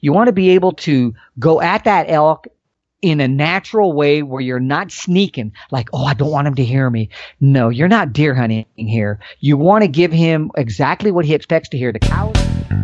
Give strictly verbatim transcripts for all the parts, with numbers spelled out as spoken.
You want to be able to go at that elk in a natural way where you're not sneaking, like, oh, I don't want him to hear me. No, you're not deer hunting here. You want to give him exactly what he expects to hear. The cows.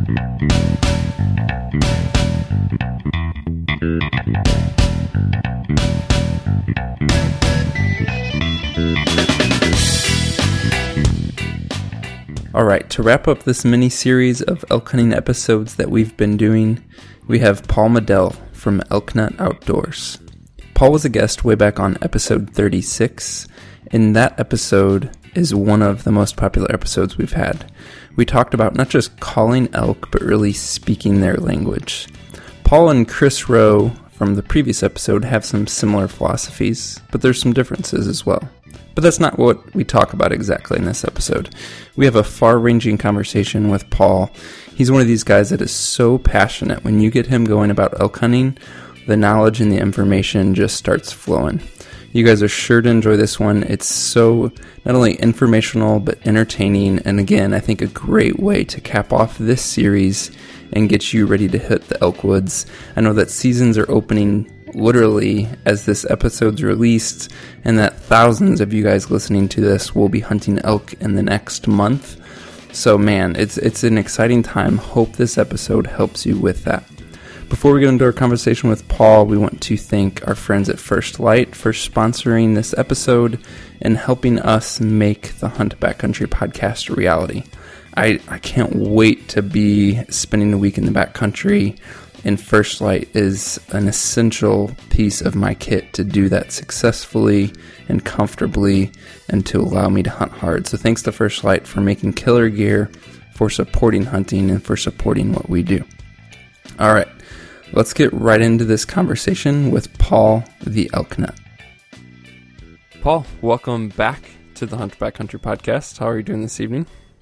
All right, to wrap up this mini-series of elk hunting episodes that we've been doing, we have Paul Medell from Elk Nut Outdoors. Paul was a guest way back on episode thirty-six, and that episode is one of the most popular episodes we've had. We talked about not just calling elk, but really speaking their language. Paul and Chris Rowe from the previous episode have some similar philosophies, but there's some differences as well. But that's not what we talk about exactly in this episode. We have a far-ranging conversation with Paul. He's one of these guys that is so passionate. When you get him going about elk hunting, the knowledge and the information just starts flowing. You guys are sure to enjoy this one. It's so not only informational, but entertaining. And again, I think a great way to cap off this series and get you ready to hit the elk woods. I know that seasons are opening literally as this episode's released, and that thousands of you guys listening to this will be hunting elk in the next month. So man, it's it's an exciting time. Hope this episode helps you with that. Before we get into our conversation with Paul, we want to thank our friends at First Light for sponsoring this episode and helping us make the Hunt Backcountry podcast a reality. I, I can't wait to be spending a week in the backcountry, and First Light is an essential piece of my kit to do that successfully and comfortably and to allow me to hunt hard. So thanks to First Light for making killer gear, for supporting hunting, and for supporting what we do. All right, let's get right into this conversation with Paul the Elk Nut. Paul, welcome back to the Hunt Backcountry podcast. How are you doing this evening?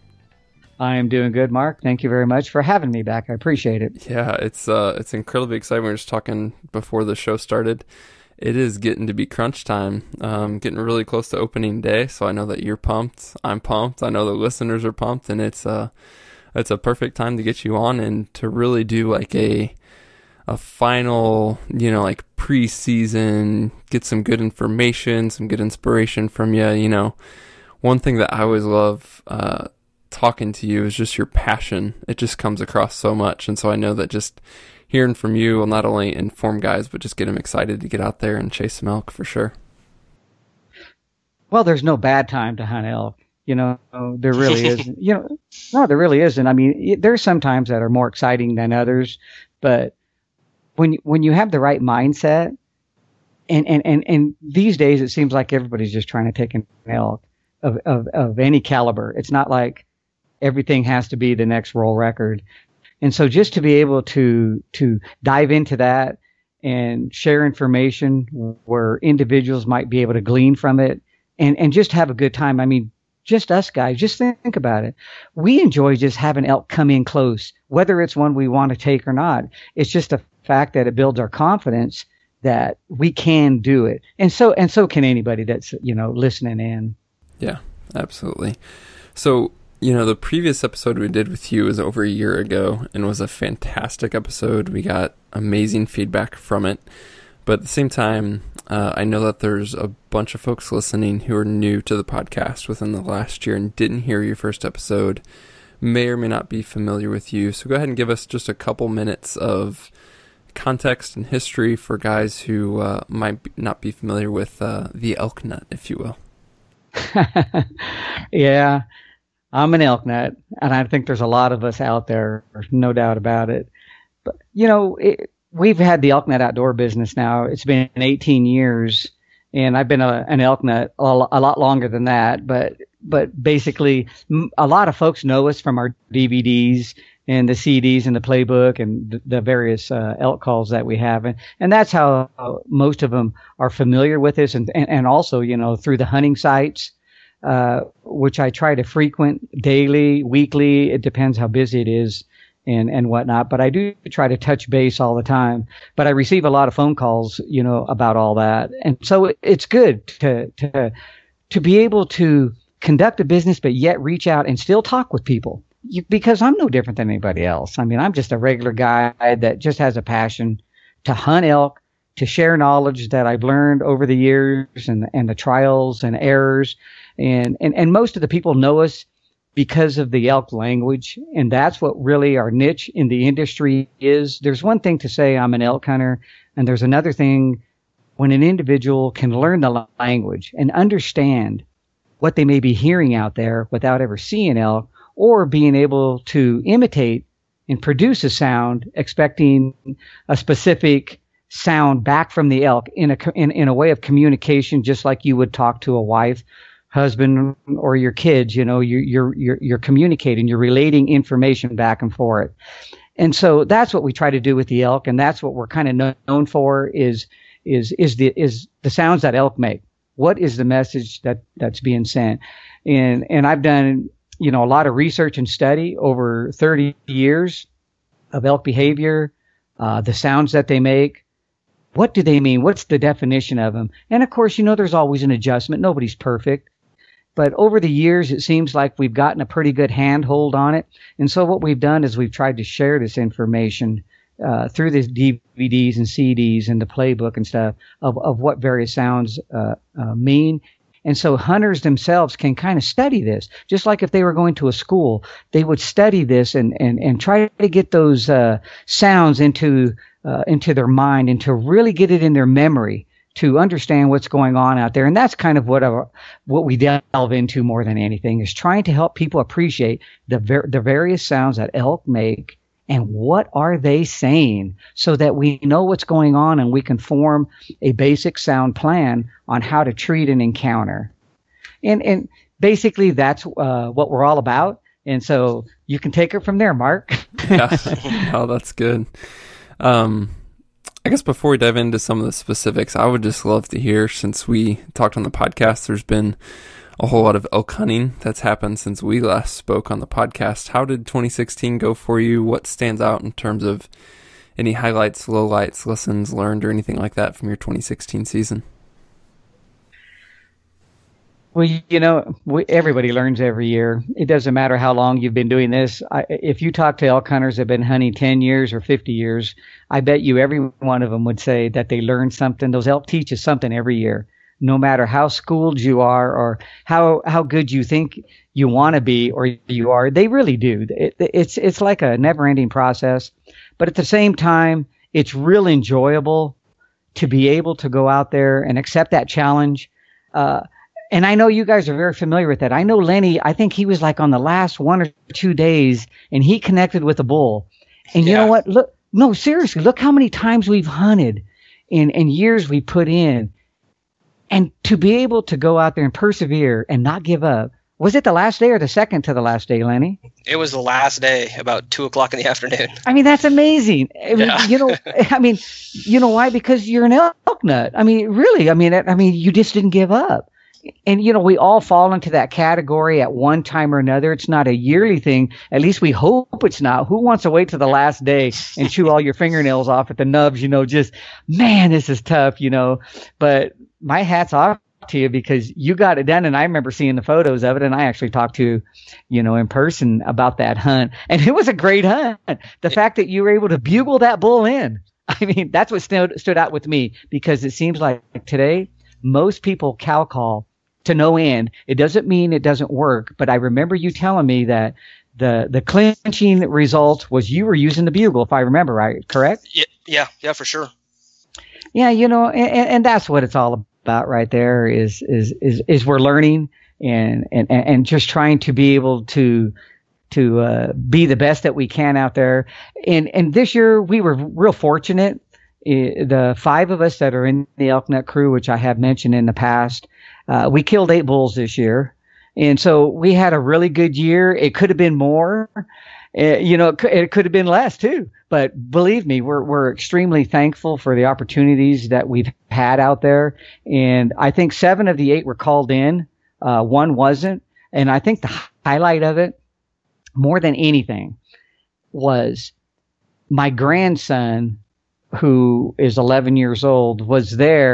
I am doing good, Mark. Thank you very much for having me back. I appreciate it. Yeah, it's uh, it's incredibly exciting. We were just talking before the show started. It is getting to be crunch time, um, getting really close to opening day. So I know that you're pumped. I'm pumped. I know the listeners are pumped, and it's uh, it's a perfect time to get you on and to really do like a a final, you know, like preseason, get some good information, some good inspiration from you. You know, one thing that I always love uh, talking to you is just your passion. It just comes across so much. And so I know that just hearing from you will not only inform guys, but just get them excited to get out there and chase some elk for sure. Well, there's no bad time to hunt elk. You know, there really isn't. You know, no, there really isn't. I mean, there's some times that are more exciting than others, but when when you have the right mindset, and and and, and these days it seems like everybody's just trying to take an elk of, of, of any caliber. It's not like everything has to be the next world record. And so just to be able to to dive into that and share information where individuals might be able to glean from it and, and just have a good time. I mean, just us guys, just think about it. We enjoy just having elk come in close, whether it's one we want to take or not. It's just a fact that it builds our confidence that we can do it. And so and so can anybody that's, you know, listening in. Yeah, absolutely. So, you know, the previous episode we did with you was over a year ago and was a fantastic episode. We got amazing feedback from it. But at the same time, uh, I know that there's a bunch of folks listening who are new to the podcast within the last year and didn't hear your first episode, may or may not be familiar with you. So go ahead and give us just a couple minutes of context and history for guys who uh, might be, not be familiar with uh, the elk nut, if you will. Yeah. I'm an elk nut, and I think there's a lot of us out there, no doubt about it. But, you know, it, we've had the Elk Nut outdoor business now. It's been eighteen years, and I've been a, an elk nut a, a lot longer than that. But but basically, a lot of folks know us from our D V Ds and the C Ds and the playbook and the, the various uh, elk calls that we have. And, and that's how most of them are familiar with us, and, and, and also, you know, through the hunting sites. Uh, which I try to frequent daily, weekly. It depends how busy it is and, and whatnot. But I do try to touch base all the time. But I receive a lot of phone calls, you know, about all that. And so it, it's good to, to, to be able to conduct a business, but yet reach out and still talk with people. you, because I'm no different than anybody else. I mean, I'm just a regular guy that just has a passion to hunt elk, to share knowledge that I've learned over the years and, and the trials and errors. And, and, and most of the people know us because of the elk language. And that's what really our niche in the industry is. There's one thing to say I'm an elk hunter, and there's another thing when an individual can learn the language and understand what they may be hearing out there without ever seeing elk, or being able to imitate and produce a sound expecting a specific sound back from the elk in a, in, in a way of communication, just like you would talk to a wife, husband, or your kids. You know, you, you're, you're, you're communicating, you're relating information back and forth. And so that's what we try to do with the elk. And that's what we're kind of known for is, is, is the, is the sounds that elk make. What is the message that, that's being sent? And, and I've done, you know, a lot of research and study over thirty years of elk behavior, uh, the sounds that they make. What do they mean? What's the definition of them? And of course, you know, there's always an adjustment. Nobody's perfect. But over the years, it seems like we've gotten a pretty good handhold on it. And so what we've done is we've tried to share this information uh, through the D V Ds and C Ds and the playbook and stuff of, of what various sounds uh, uh, mean. And so hunters themselves can kind of study this, just like if they were going to a school, they would study this and, and, and try to get those uh, sounds into uh, into their mind and to really get it in their memory to understand what's going on out there. And that's kind of what our, what we delve into more than anything, is trying to help people appreciate the ver- the various sounds that elk make and what are they saying, so that we know what's going on and we can form a basic sound plan on how to treat an encounter. And and basically that's uh, what we're all about. And so you can take it from there, Mark. Yeah, oh, that's good. Um, I guess before we dive into some of the specifics, I would just love to hear, since we talked on the podcast, there's been a whole lot of elk hunting that's happened since we last spoke on the podcast. How did twenty sixteen go for you? What stands out in terms of any highlights, lowlights, lessons learned, or anything like that from your twenty sixteen season? Well, you know, we, everybody learns every year. It doesn't matter how long you've been doing this. I, if you talk to elk hunters that have been hunting ten years or fifty years, I bet you every one of them would say that they learned something. Those elk teach us something every year, no matter how schooled you are or how, how good you think you want to be or you are. They really do. It, it's, it's like a never ending process, but at the same time, it's real enjoyable to be able to go out there and accept that challenge. Uh, And I know you guys are very familiar with that. I know Lenny, I think he was like on the last one or two days and he connected with a bull. And you yeah. know what? Look, no, seriously, look how many times we've hunted and, and years we put in. And to be able to go out there and persevere and not give up. Was it the last day or the second to the last day, Lenny? It was the last day, about two o'clock in the afternoon. I mean, that's amazing. I mean, yeah. you know, I mean, you know why? Because you're an elk nut. I mean, really, I mean, I mean, you just didn't give up. And, you know, we all fall into that category at one time or another. It's not a yearly thing. At least we hope it's not. Who wants to wait to the last day and chew all your fingernails off at the nubs? You know, just, man, this is tough, you know. But my hat's off to you because you got it done. And I remember seeing the photos of it. And I actually talked to, you know, in person about that hunt. And it was a great hunt. The fact that you were able to bugle that bull in. I mean, that's what stood, stood out with me, because it seems like today most people cow call to no end. It doesn't mean it doesn't work, but I remember you telling me that the the clinching result was you were using the bugle, if I remember right, correct? Yeah, yeah, yeah, for sure. Yeah, you know, and, and that's what it's all about right there. Is is is is we're learning and and and just trying to be able to to uh, be the best that we can out there. And and this year we were real fortunate. The five of us that are in the Elk Nut crew, which I have mentioned in the past, uh, we killed eight bulls this year. And so we had a really good year. It could have been more, uh, you know, it could, it could have been less too. But believe me, we're, we're extremely thankful for the opportunities that we've had out there. And I think seven of the eight were called in. Uh, one wasn't. And I think the highlight of it, more than anything, was my grandson, who is eleven years old, was there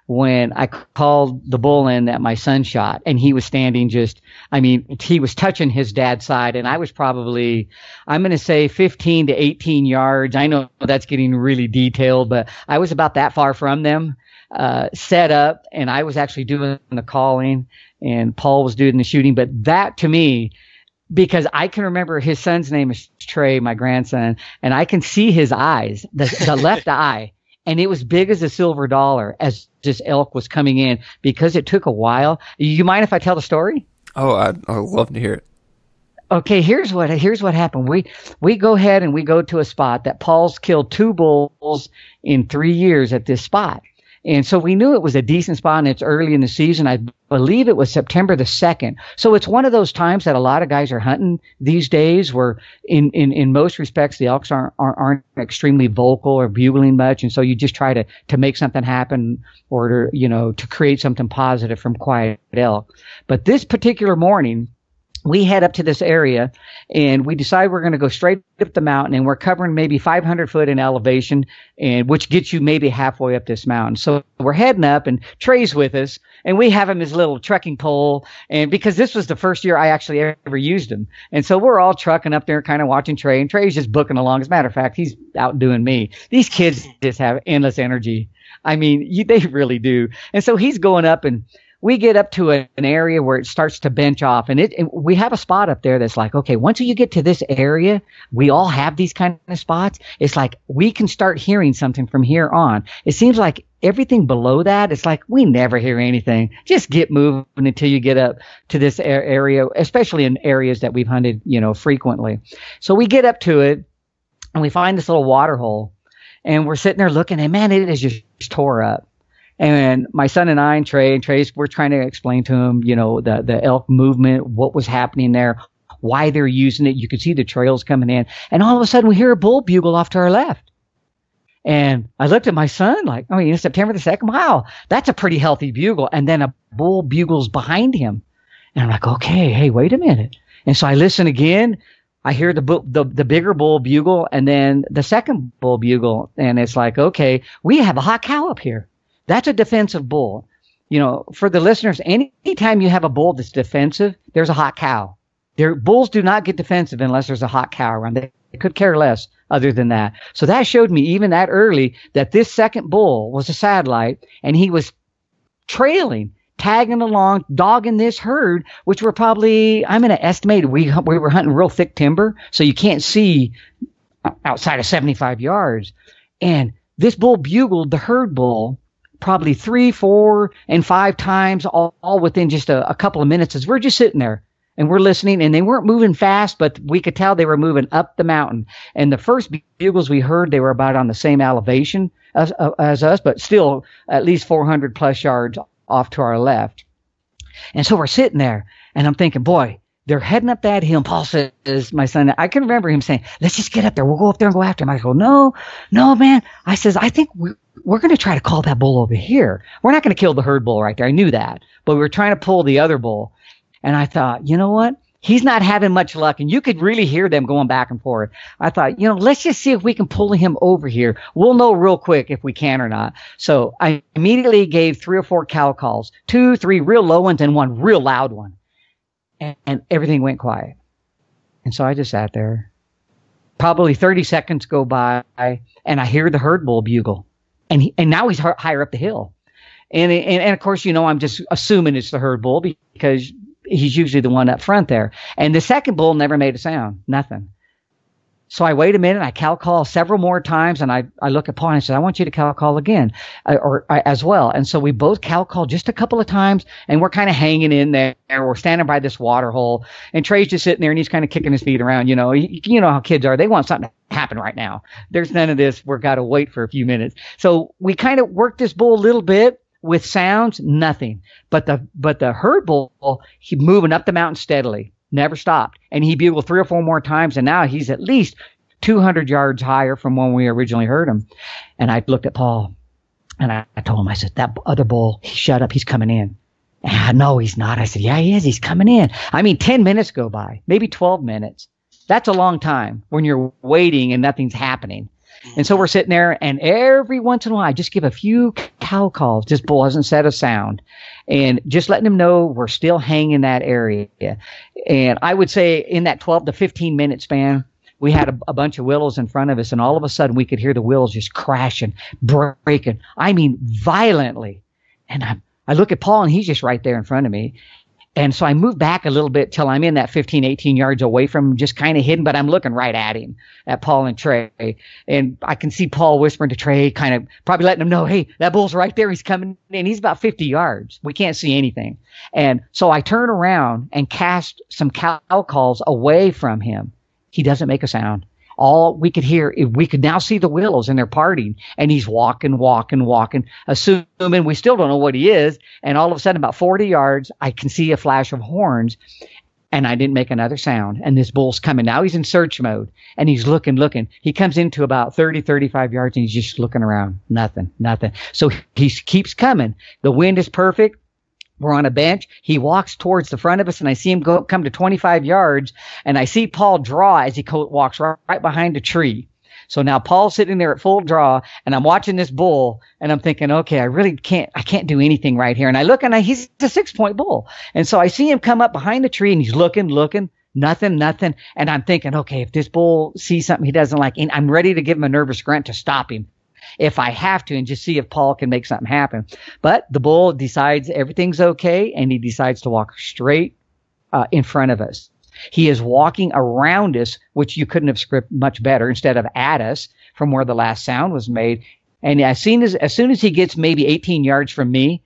when I called the bull in that my son shot, and he was standing just, I mean, he was touching his dad's side, and I was probably, I'm going to say fifteen to eighteen yards. I know that's getting really detailed, but I was about that far from them, uh, set up, and I was actually doing the calling, and Paul was doing the shooting. But that to me, because I can remember his son's name is Trey, my grandson, and I can see his eyes, the, the left eye. And it was big as a silver dollar as this elk was coming in, because it took a while. You mind if I tell the story? Oh, I'd, I'd love to hear it. Okay, here's what here's what happened. We we go ahead and we go to a spot that Paul's killed two bulls in three years at this spot. And so we knew it was a decent spot, and it's early in the season. I believe it was September the second. So it's one of those times that a lot of guys are hunting these days where in, in, in most respects, the elks aren't, aren't, aren't extremely vocal or bugling much. And so you just try to, to make something happen or to, you know, to create something positive from quiet elk. But this particular morning, we head up to this area, and we decide we're going to go straight up the mountain, and we're covering maybe five hundred foot in elevation, and which gets you maybe halfway up this mountain. So we're heading up, and Trey's with us, and we have him his little trekking pole, and because this was the first year I actually ever used him. And so we're all trucking up there kind of watching Trey, and Trey's just booking along. As a matter of fact, he's outdoing me. These kids just have endless energy. I mean, you, they really do. And so he's going up, and we get up to a, an area where it starts to bench off, and it, it we have a spot up there that's like, okay, once you get to this area, we all have these kind of spots. It's like we can start hearing something from here on. It seems like everything below that, it's like we never hear anything. Just get moving until you get up to this area, especially in areas that we've hunted, you know, frequently. So we get up to it, and we find this little water hole, and we're sitting there looking, and man, it is just tore up. And my son and I and Trey and Trace, we're trying to explain to him, you know, the, the elk movement, what was happening there, why they're using it. You could see the trails coming in. And all of a sudden we hear a bull bugle off to our left. And I looked at my son like, oh, you know, September the second, wow, that's a pretty healthy bugle. And then a bull bugles behind him. And I'm like, okay, hey, wait a minute. And so I listen again. I hear the, bu- the the bigger bull bugle, and then the second bull bugle. And it's like, okay, we have a hot cow up here. That's a defensive bull. You know, for the listeners, any anytime you have a bull that's defensive, there's a hot cow. Their bulls do not get defensive unless there's a hot cow around. They could care less other than that. So that showed me even that early that this second bull was a satellite, and he was trailing, tagging along, dogging this herd, which were probably, I'm going to estimate, we we were hunting real thick timber, so you can't see outside of seventy-five yards. And this bull bugled the herd bull probably three, four, and five times, all, all within just a, a couple of minutes, as we're just sitting there and we're listening. And they weren't moving fast, but we could tell they were moving up the mountain. And the first bugles we heard, they were about on the same elevation as, uh, as us, but still at least four hundred plus yards off to our left. And so we're sitting there, and I'm thinking, boy, they're heading up that hill. And Paul says, my son, I can remember him saying, let's just get up there. We'll go up there and go after him. I go, no, no, man. I says, I think we, we're going to try to call that bull over here. We're not going to kill the herd bull right there. I knew that. But we were trying to pull the other bull. And I thought, you know what? He's not having much luck. And you could really hear them going back and forth. I thought, you know, let's just see if we can pull him over here. We'll know real quick if we can or not. So I immediately gave three or four cow calls, two, three real low ones, and one real loud one. And, and everything went quiet. And so I just sat there. Probably thirty seconds go by, and I hear the herd bull bugle. And he, and now he's higher up the hill. And, and, and of course, you know, I'm just assuming it's the herd bull because he's usually the one up front there. And the second bull never made a sound, nothing. So I wait a minute, I cow call several more times, and I, I look at Paul and I said, I want you to cow call again, uh, or uh, as well. And so we both cow call just a couple of times, and we're kind of hanging in there. We're standing by this water hole, and Trey's just sitting there, and he's kind of kicking his feet around. You know, you, you know how kids are. They want something to happen right now. There's none of this. We've got to wait for a few minutes. So we kind of worked this bull a little bit. With sounds, nothing. But the but the herd bull, he moving up the mountain steadily, never stopped. And he bugled three or four more times, and now he's at least two hundred yards higher from when we originally heard him. And I looked at Paul, and I, I told him, I said, that other bull, he shut up, he's coming in. And I, no, he's not. I said, yeah, he is, he's coming in. I mean, ten minutes go by, maybe twelve minutes. That's a long time when you're waiting and nothing's happening. And so we're sitting there, and every once in a while, I just give a few cow cow calls. This bull hasn't said a sound. And just letting him know we're still hanging in that area. And I would say in that twelve to fifteen minute span, we had a, a bunch of willows in front of us, and all of a sudden we could hear the willows just crashing, breaking. I mean, violently. And I, I look at Paul, and he's just right there in front of me. And so I move back a little bit till I'm in that fifteen, eighteen yards away from him, just kind of hidden, but I'm looking right at him, at Paul and Trey. And I can see Paul whispering to Trey, kind of probably letting him know, hey, that bull's right there. He's coming in. He's about fifty yards. We can't see anything. And so I turn around and cast some cow calls away from him. He doesn't make a sound. All we could hear, we could now see the willows, and they're parting, and he's walking, walking, walking, assuming we still don't know what he is. And all of a sudden, about forty yards, I can see a flash of horns, and I didn't make another sound. And this bull's coming. Now he's in search mode, and he's looking, looking. He comes into about thirty, thirty-five yards, and he's just looking around. Nothing, nothing. So he keeps coming. The wind is perfect. We're on a bench. He walks towards the front of us, and I see him go come to twenty-five yards, and I see Paul draw as he co- walks right, right behind a tree. So now Paul's sitting there at full draw, and I'm watching this bull, and I'm thinking, okay, I really can't, I can't do anything right here. And I look, and I, he's a six-point bull. And so I see him come up behind the tree, and he's looking, looking, nothing, nothing. And I'm thinking, okay, if this bull sees something he doesn't like, and I'm ready to give him a nervous grunt to stop him if I have to, and just see if Paul can make something happen. But the bull decides everything's okay, and he decides to walk straight uh, in front of us. He is walking around us, which you couldn't have scripted much better, instead of at us from where the last sound was made. And as soon as, as soon as he gets maybe eighteen yards from me,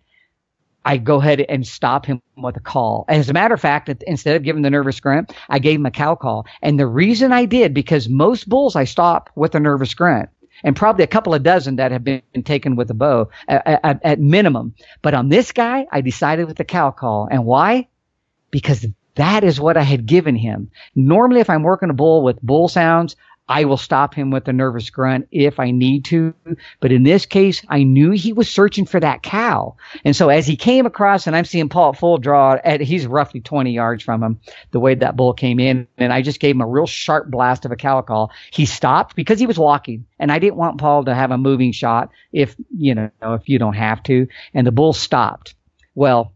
I go ahead and stop him with a call. As a matter of fact, instead of giving the nervous grunt, I gave him a cow call. And the reason I did, because most bulls I stop with a nervous grunt, and probably a couple of dozen that have been taken with a bow at, at, at minimum. But on this guy, I decided with the cow call. And why? Because that is what I had given him. Normally, if I'm working a bull with bull sounds, I will stop him with a nervous grunt if I need to. But in this case, I knew he was searching for that cow. And so as he came across, and I'm seeing Paul at full draw, at, he's roughly twenty yards from him, the way that bull came in. And I just gave him a real sharp blast of a cow call. He stopped because he was walking. And I didn't want Paul to have a moving shot if, you know, if you don't have to. And the bull stopped. Well,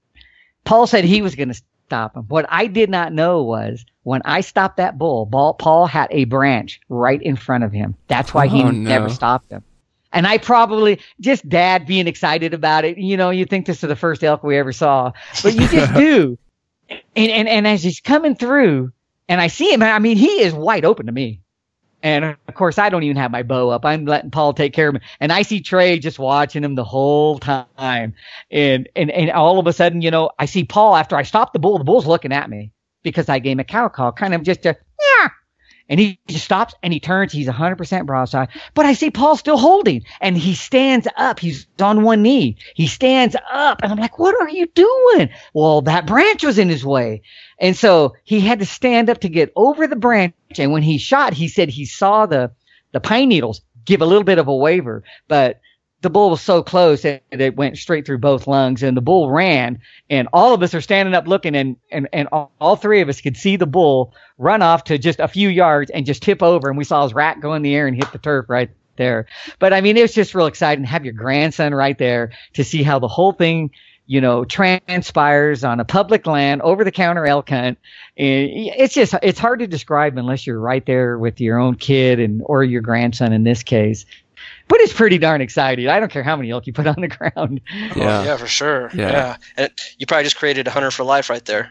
Paul said he was going to stop him. What I did not know was when I stopped that bull, Paul had a branch right in front of him. That's why he oh, no. never stopped him. And I probably, just Dad being excited about it, you know, you think this is the first elk we ever saw, but you just do. And, and, and as he's coming through, and I see him, I mean, he is wide open to me. And of course, I don't even have my bow up. I'm letting Paul take care of him. And I see Trey just watching him the whole time. And, and, and all of a sudden, you know, I see Paul after I stop the bull, the bull's looking at me because I gave him a cow call, kind of just a, yeah. And he just stops and he turns. He's one hundred percent broadside. But I see Paul still holding, and he stands up. He's on one knee. He stands up, and I'm like, what are you doing? Well, that branch was in his way. And so he had to stand up to get over the branch. And when he shot, he said he saw the, the pine needles give a little bit of a waver, but the bull was so close that it went straight through both lungs, and the bull ran, and all of us are standing up looking, and, and, and all, all three of us could see the bull run off to just a few yards and just tip over, and we saw his rack go in the air and hit the turf right there. But I mean, it was just real exciting to have your grandson right there to see how the whole thing, you know, transpires on a public land, over the counter elk hunt. And it's just, it's hard to describe unless you're right there with your own kid and, or your grandson in this case. But it's pretty darn exciting. I don't care how many elk you put on the ground. Yeah, oh, yeah, for sure. Yeah. yeah. And you probably just created a hunter for life right there.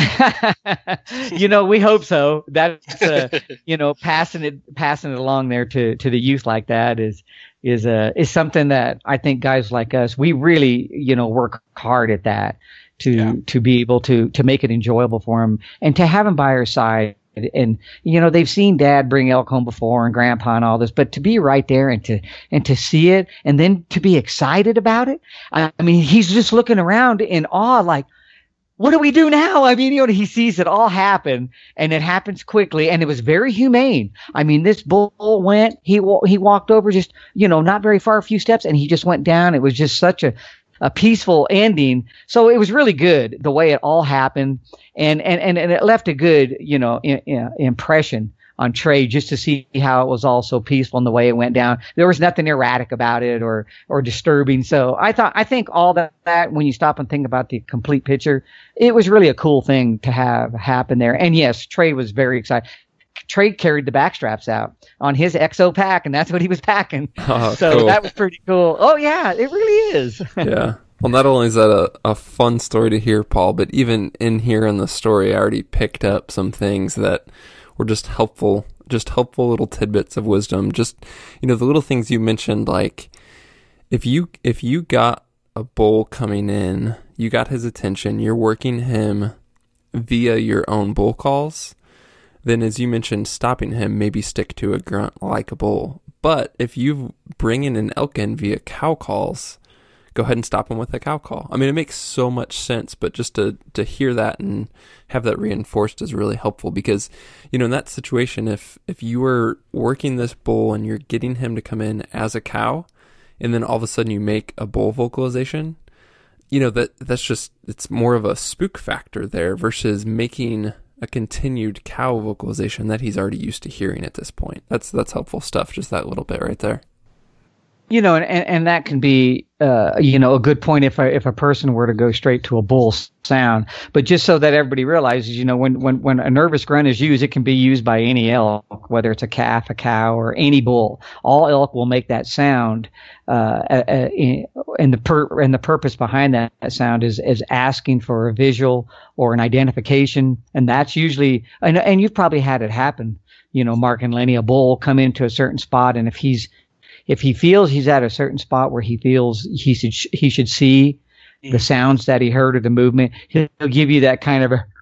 You know, we hope so. That's, uh, you know, passing it, passing it along there to, to the youth like that is, is, uh, is something that I think guys like us, we really, you know, work hard at that to, yeah. to be able to, to make it enjoyable for them and to have them by our side. And, you know, they've seen Dad bring elk home before and Grandpa and all this, but to be right there and to, and to see it and then to be excited about it. I, I mean, he's just looking around in awe, like, what do we do now? I mean, you know, he sees it all happen, and it happens quickly, and it was very humane. I mean, this bull went, he, he walked over just, you know, not very far, a few steps, and he just went down. It was just such a, a peaceful ending. So it was really good the way it all happened. And, and, and, and it left a good, you know, in, in, impression on Trey just to see how it was all so peaceful and the way it went down. There was nothing erratic about it or or disturbing. So I thought I think all that, that when you stop and think about the complete picture, it was really a cool thing to have happen there. And yes, Trey was very excited. Trey carried the backstraps out on his X O pack, and that's what he was packing. Oh, so cool. That was pretty cool. Oh yeah, it really is. Yeah. Well, not only is that a, a fun story to hear, Paul, but even in here in the story, I already picked up some things that were just helpful, just helpful little tidbits of wisdom. Just, you know, the little things you mentioned, like if you, if you got a bull coming in, you got his attention, you're working him via your own bull calls, then as you mentioned, stopping him, maybe stick to a grunt like a bull. But if you bring in an elk in via cow calls, go ahead and stop him with a cow call. I mean, it makes so much sense, but just to, to hear that and have that reinforced is really helpful because, you know, in that situation, if, if you were working this bull and you're getting him to come in as a cow, and then all of a sudden you make a bull vocalization, you know, that that's just, it's more of a spook factor there versus making a continued cow vocalization that he's already used to hearing at this point. That's, that's helpful stuff, just that little bit right there. You know, and, and that can be, uh, you know, a good point if a, if a person were to go straight to a bull sound. But just so that everybody realizes, you know, when, when, when a nervous grunt is used, it can be used by any elk, whether it's a calf, a cow, or any bull. All elk will make that sound, uh, and the per, and the purpose behind that sound is, is asking for a visual or an identification. And that's usually, and, and you've probably had it happen, you know, Mark and Lenny, a bull come into a certain spot, and if he's, If he feels he's at a certain spot where he feels he should he should see the sounds that he heard or the movement, he'll give you that kind of a,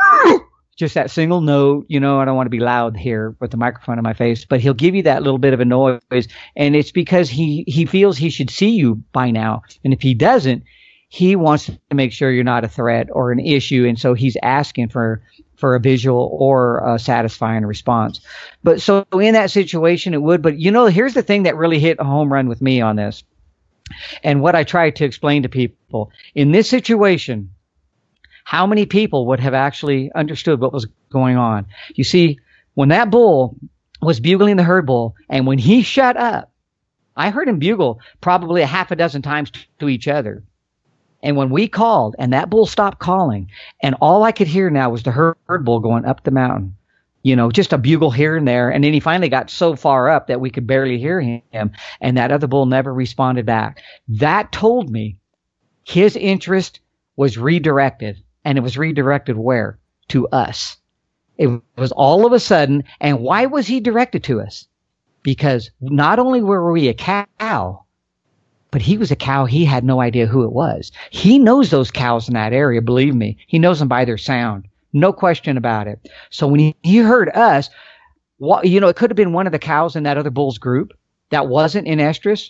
just that single note. You know, I don't want to be loud here with the microphone in my face, but he'll give you that little bit of a noise, and it's because he he feels he should see you by now. And if he doesn't, he wants to make sure you're not a threat or an issue, and so he's asking for for a visual or a satisfying response. But so in that situation, it would. But, you know, here's the thing that really hit a home run with me on this. And what I try to explain to people in this situation, how many people would have actually understood what was going on? You see, when that bull was bugling the herd bull, and when he shut up, I heard him bugle probably a half a dozen times to each other. And when we called and that bull stopped calling, and all I could hear now was the herd bull going up the mountain, you know, just a bugle here and there. And then he finally got so far up that we could barely hear him. And that other bull never responded back. That told me his interest was redirected, and it was redirected where? To us. It was all of a sudden. And why was he directed to us? Because not only were we a cow, but he was a cow. He had no idea who it was. He knows those cows in that area. Believe me, he knows them by their sound. No question about it. So when he, he heard us, what, you know, it could have been one of the cows in that other bull's group that wasn't in estrus.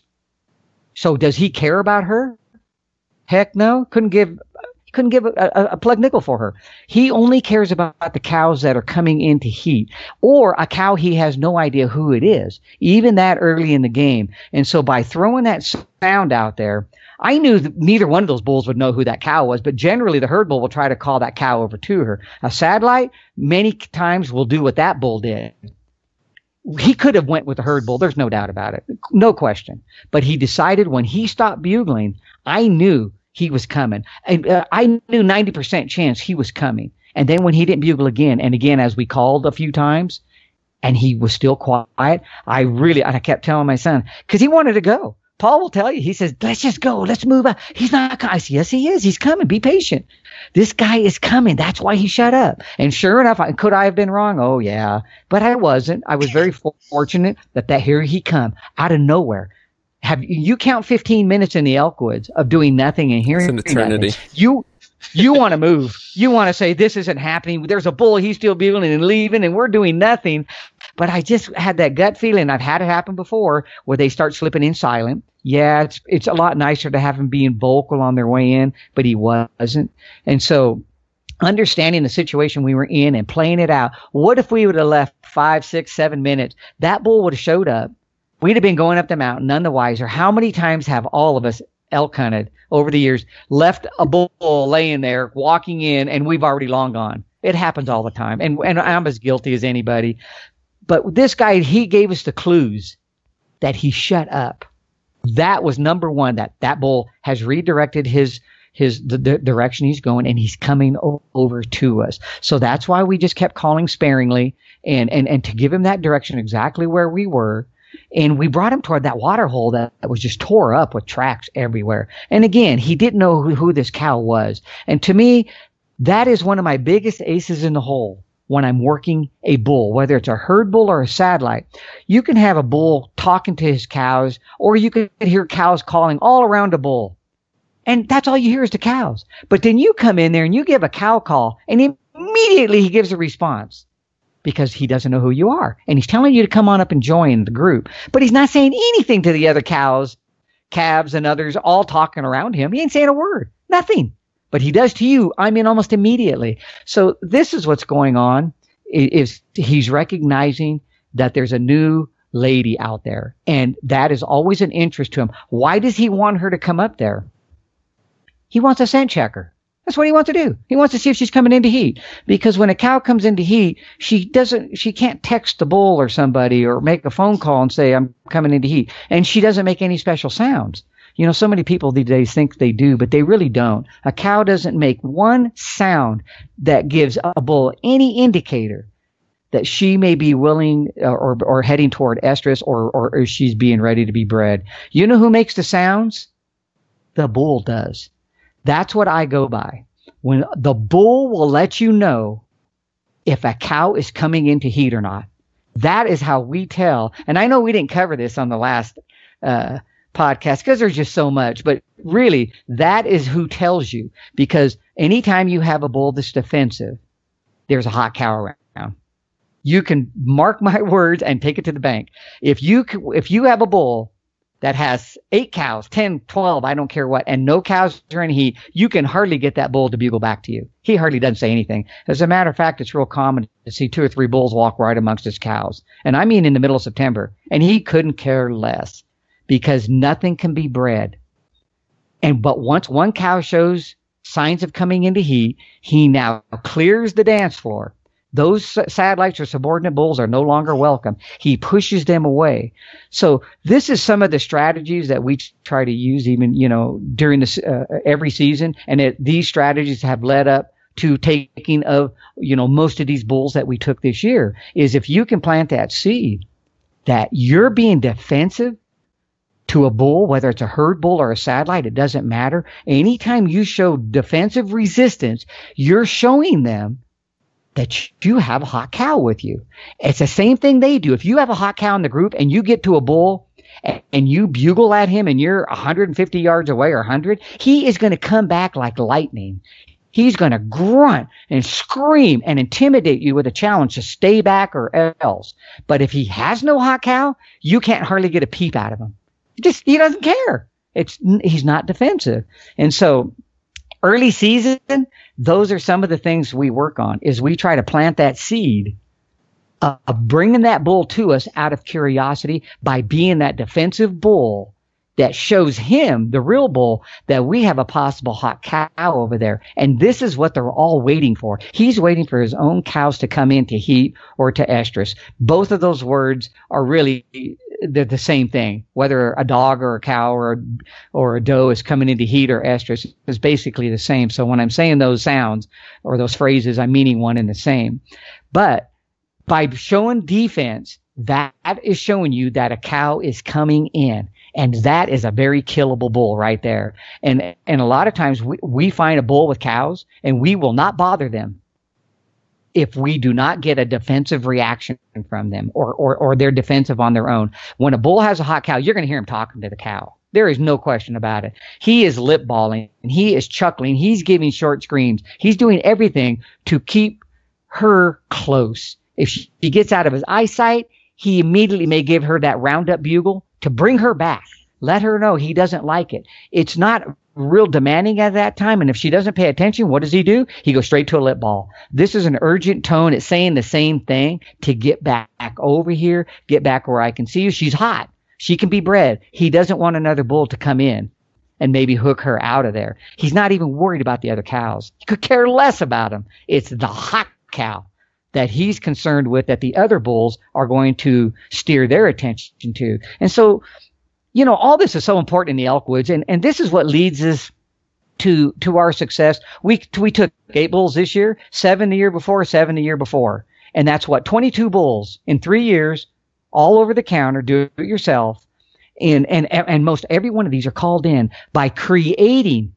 So does he care about her? Heck no. Couldn't give, couldn't give a, a, a plug nickel for her. He only cares about the cows that are coming into heat, or a cow he has no idea who it is, even that early in the game. And so by throwing that sound out there, I knew that neither one of those bulls would know who that cow was, but generally the herd bull will try to call that cow over to her. A satellite many times will do what that bull did. He could have went with the herd bull. There's no doubt about it. No question. But he decided when he stopped bugling, I knew he was coming. And uh, I knew ninety percent chance he was coming. And then when he didn't bugle again, and again, as we called a few times, and he was still quiet, I really, I kept telling my son, because he wanted to go. Paul will tell you, he says, let's just go. Let's move on. He's not coming. I said, yes, he is. He's coming. Be patient. This guy is coming. That's why he shut up. And sure enough, I, could I have been wrong? Oh, yeah. But I wasn't. I was very fortunate that, that here he come out of nowhere. Have you count fifteen minutes in the Elkwoods of doing nothing and hearing it's an eternity. Nothing. You you want to move. You want to say this isn't happening. There's a bull. He's still bugling and leaving, and we're doing nothing. But I just had that gut feeling. I've had it happen before where they start slipping in silent. Yeah, it's it's a lot nicer to have him being vocal on their way in, but he wasn't. And so understanding the situation we were in and playing it out, what if we would have left five, six, seven minutes? That bull would have showed up. We'd have been going up the mountain, none the wiser. How many times have all of us elk hunted over the years, left a bull laying there, walking in, and we've already long gone? It happens all the time. And, and I'm as guilty as anybody. But this guy, he gave us the clues that he shut up. That was number one, that that bull has redirected his his the, the direction he's going, and he's coming o- over to us. So that's why we just kept calling sparingly and, and, and to give him that direction exactly where we were. And we brought him toward that water hole that, that was just tore up with tracks everywhere. And again, he didn't know who, who this cow was. And to me, that is one of my biggest aces in the hole when I'm working a bull, whether it's a herd bull or a satellite. You can have a bull talking to his cows, or you can hear cows calling all around a bull. And that's all you hear is the cows. But then you come in there and you give a cow call, and immediately he gives a response because he doesn't know who you are. And he's telling you to come on up and join the group. But he's not saying anything to the other cows, calves, and others all talking around him. He ain't saying a word. Nothing. But he does to you, I mean, almost immediately. So this is what's going on, is he's recognizing that there's a new lady out there. And that is always an interest to him. Why does he want her to come up there? He wants a scent checker. That's what he wants to do. He wants to see if she's coming into heat. Because when a cow comes into heat, she doesn't, she can't text the bull or somebody or make a phone call and say, I'm coming into heat. And she doesn't make any special sounds. You know, so many people these days think they do, but they really don't. A cow doesn't make one sound that gives a bull any indicator that she may be willing uh, or or heading toward estrus, or, or or she's being ready to be bred. You know who makes the sounds? The bull does. That's what I go by. When the bull will let you know if a cow is coming into heat or not. That is how we tell. And I know we didn't cover this on the last uh podcast because there's just so much, but really that is who tells you, because anytime you have a bull that's defensive, there's a hot cow around. You can mark my words and take it to the bank. If you if you have a bull that has eight cows, ten, twelve, I don't care what, and no cows are in heat, you can hardly get that bull to bugle back to you. He hardly doesn't say anything. As a matter of fact, it's real common to see two or three bulls walk right amongst his cows. And I mean in the middle of September, and he couldn't care less. Because nothing can be bred. And but once one cow shows signs of coming into heat, he now clears the dance floor. Those satellites or subordinate bulls are no longer welcome. He pushes them away. So this is some of the strategies that we try to use even, you know, during this uh, every season. And it, these strategies have led up to taking of, you know, most of these bulls that we took this year. Is if you can plant that seed that you're being defensive to a bull, whether it's a herd bull or a satellite, it doesn't matter. Anytime you show defensive resistance, you're showing them that you have a hot cow with you. It's the same thing they do. If you have a hot cow in the group and you get to a bull and, and you bugle at him and you're one hundred fifty yards away or one hundred, he is going to come back like lightning. He's going to grunt and scream and intimidate you with a challenge to stay back or else. But if he has no hot cow, you can't hardly get a peep out of him. Just, he doesn't care. It's, he's not defensive. And so early season, those are some of the things we work on, is we try to plant that seed of bringing that bull to us out of curiosity by being that defensive bull that shows him, the real bull, that we have a possible hot cow over there. And this is what they're all waiting for. He's waiting for his own cows to come into heat or to estrus. Both of those words are really, they're the same thing. Whether a dog or a cow or, or a doe is coming into heat or estrus is basically the same. So when I'm saying those sounds or those phrases, I'm meaning one and the same. But by showing defense, that is showing you that a cow is coming in. And that is a very killable bull right there. And and a lot of times we, we find a bull with cows and we will not bother them if we do not get a defensive reaction from them, or, or, or they're defensive on their own. When a bull has a hot cow, you're going to hear him talking to the cow. There is no question about it. He is lip balling and he is chuckling. He's giving short screams. He's doing everything to keep her close. If she gets out of his eyesight, he immediately may give her that roundup bugle to bring her back. Let her know he doesn't like it. It's not real demanding at that time. And if she doesn't pay attention, what does he do? He goes straight to a lip ball. This is an urgent tone. It's saying the same thing to get back over here, get back where I can see you. She's hot. She can be bred. He doesn't want another bull to come in and maybe hook her out of there. He's not even worried about the other cows. He could care less about them. It's the hot cow that he's concerned with that the other bulls are going to steer their attention to. And so, you know, all this is so important in the elk woods, and, and this is what leads us to to our success. We we took eight bulls this year, seven the year before, seven the year before. And that's what, twenty-two bulls in three years, all over the counter, do it yourself. And, and, and most every one of these are called in by creating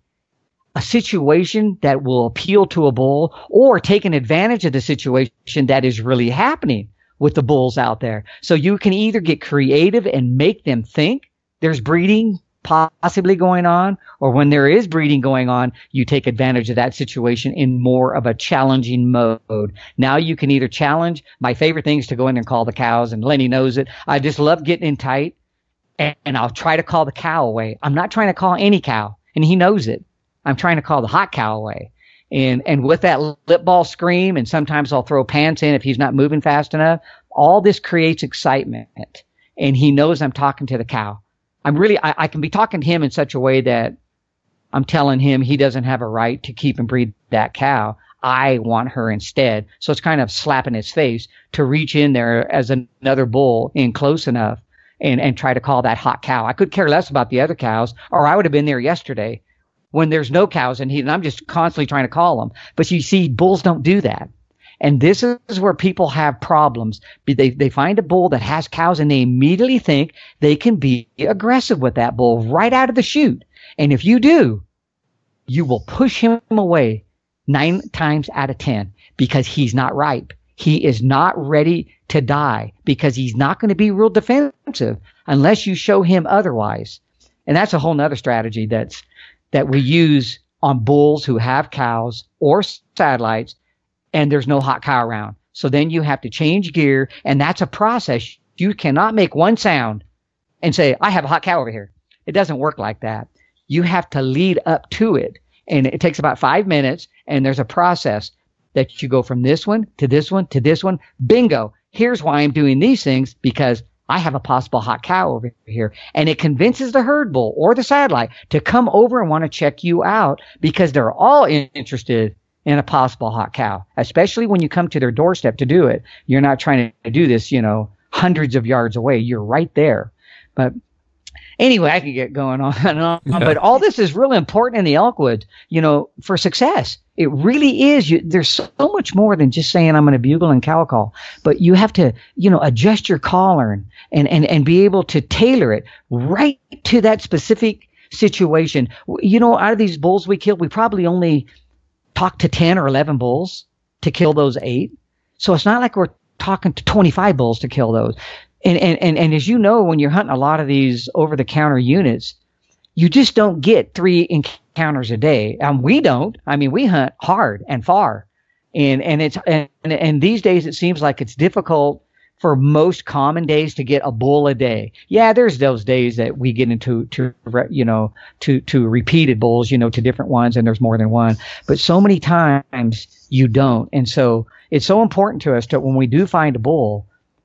a situation that will appeal to a bull or taking advantage of the situation that is really happening with the bulls out there. So you can either get creative and make them think there's breeding possibly going on, or when there is breeding going on, you take advantage of that situation in more of a challenging mode. Now you can either challenge. My favorite thing is to go in and call the cows, and Lenny knows it. I just love getting in tight, and, and I'll try to call the cow away. I'm not trying to call any cow, and he knows it. I'm trying to call the hot cow away. And, and with that lip ball scream, and sometimes I'll throw pants in if he's not moving fast enough, all this creates excitement, and he knows I'm talking to the cow. I'm really, I, I can be talking to him in such a way that I'm telling him he doesn't have a right to keep and breed that cow. I want her instead. So it's kind of slapping his face to reach in there as another bull in close enough and, and try to call that hot cow. I could care less about the other cows, or I would have been there yesterday when there's no cows in heat and I'm just constantly trying to call them. But you see, bulls don't do that. And this is where people have problems. They they find a bull that has cows and they immediately think they can be aggressive with that bull right out of the chute. And if you do, you will push him away nine times out of ten because he's not ripe. He is not ready to die because he's not going to be real defensive unless you show him otherwise. And that's a whole nother strategy that's that we use on bulls who have cows or satellites, and there's no hot cow around. So then you have to change gear, and that's a process. You cannot make one sound and say, I have a hot cow over here. It doesn't work like that. You have to lead up to it, and it takes about five minutes, and there's a process that you go from this one to this one to this one. Bingo. Here's why I'm doing these things, because I have a possible hot cow over here. And it convinces the herd bull or the satellite to come over and want to check you out because they're all interested in a possible hot cow, especially when you come to their doorstep to do it. You're not trying to do this, you know, hundreds of yards away. You're right there. But anyway, I could get going on and on. Yeah. But all this is really important in the elk woods, you know, for success. It really is. You, there's so much more than just saying I'm going to bugle and cow call. But you have to, you know, adjust your collar and, and, and, and be able to tailor it right to that specific situation. You know, out of these bulls we killed, we probably only talked to ten or eleven bulls to kill those eight. So it's not like we're talking to twenty-five bulls to kill those. And, and, and, and as you know, when you're hunting a lot of these over-the-counter units, you just don't get three encounters a day. Um, we don't. I mean, we hunt hard and far. And, and it's, and, and these days it seems like it's difficult for most common days to get a bull a day. Yeah, there's those days that we get into, to, you know, to, to repeated bulls, you know, to different ones, and there's more than one. But so many times you don't. And so it's so important to us that when we do find a bull,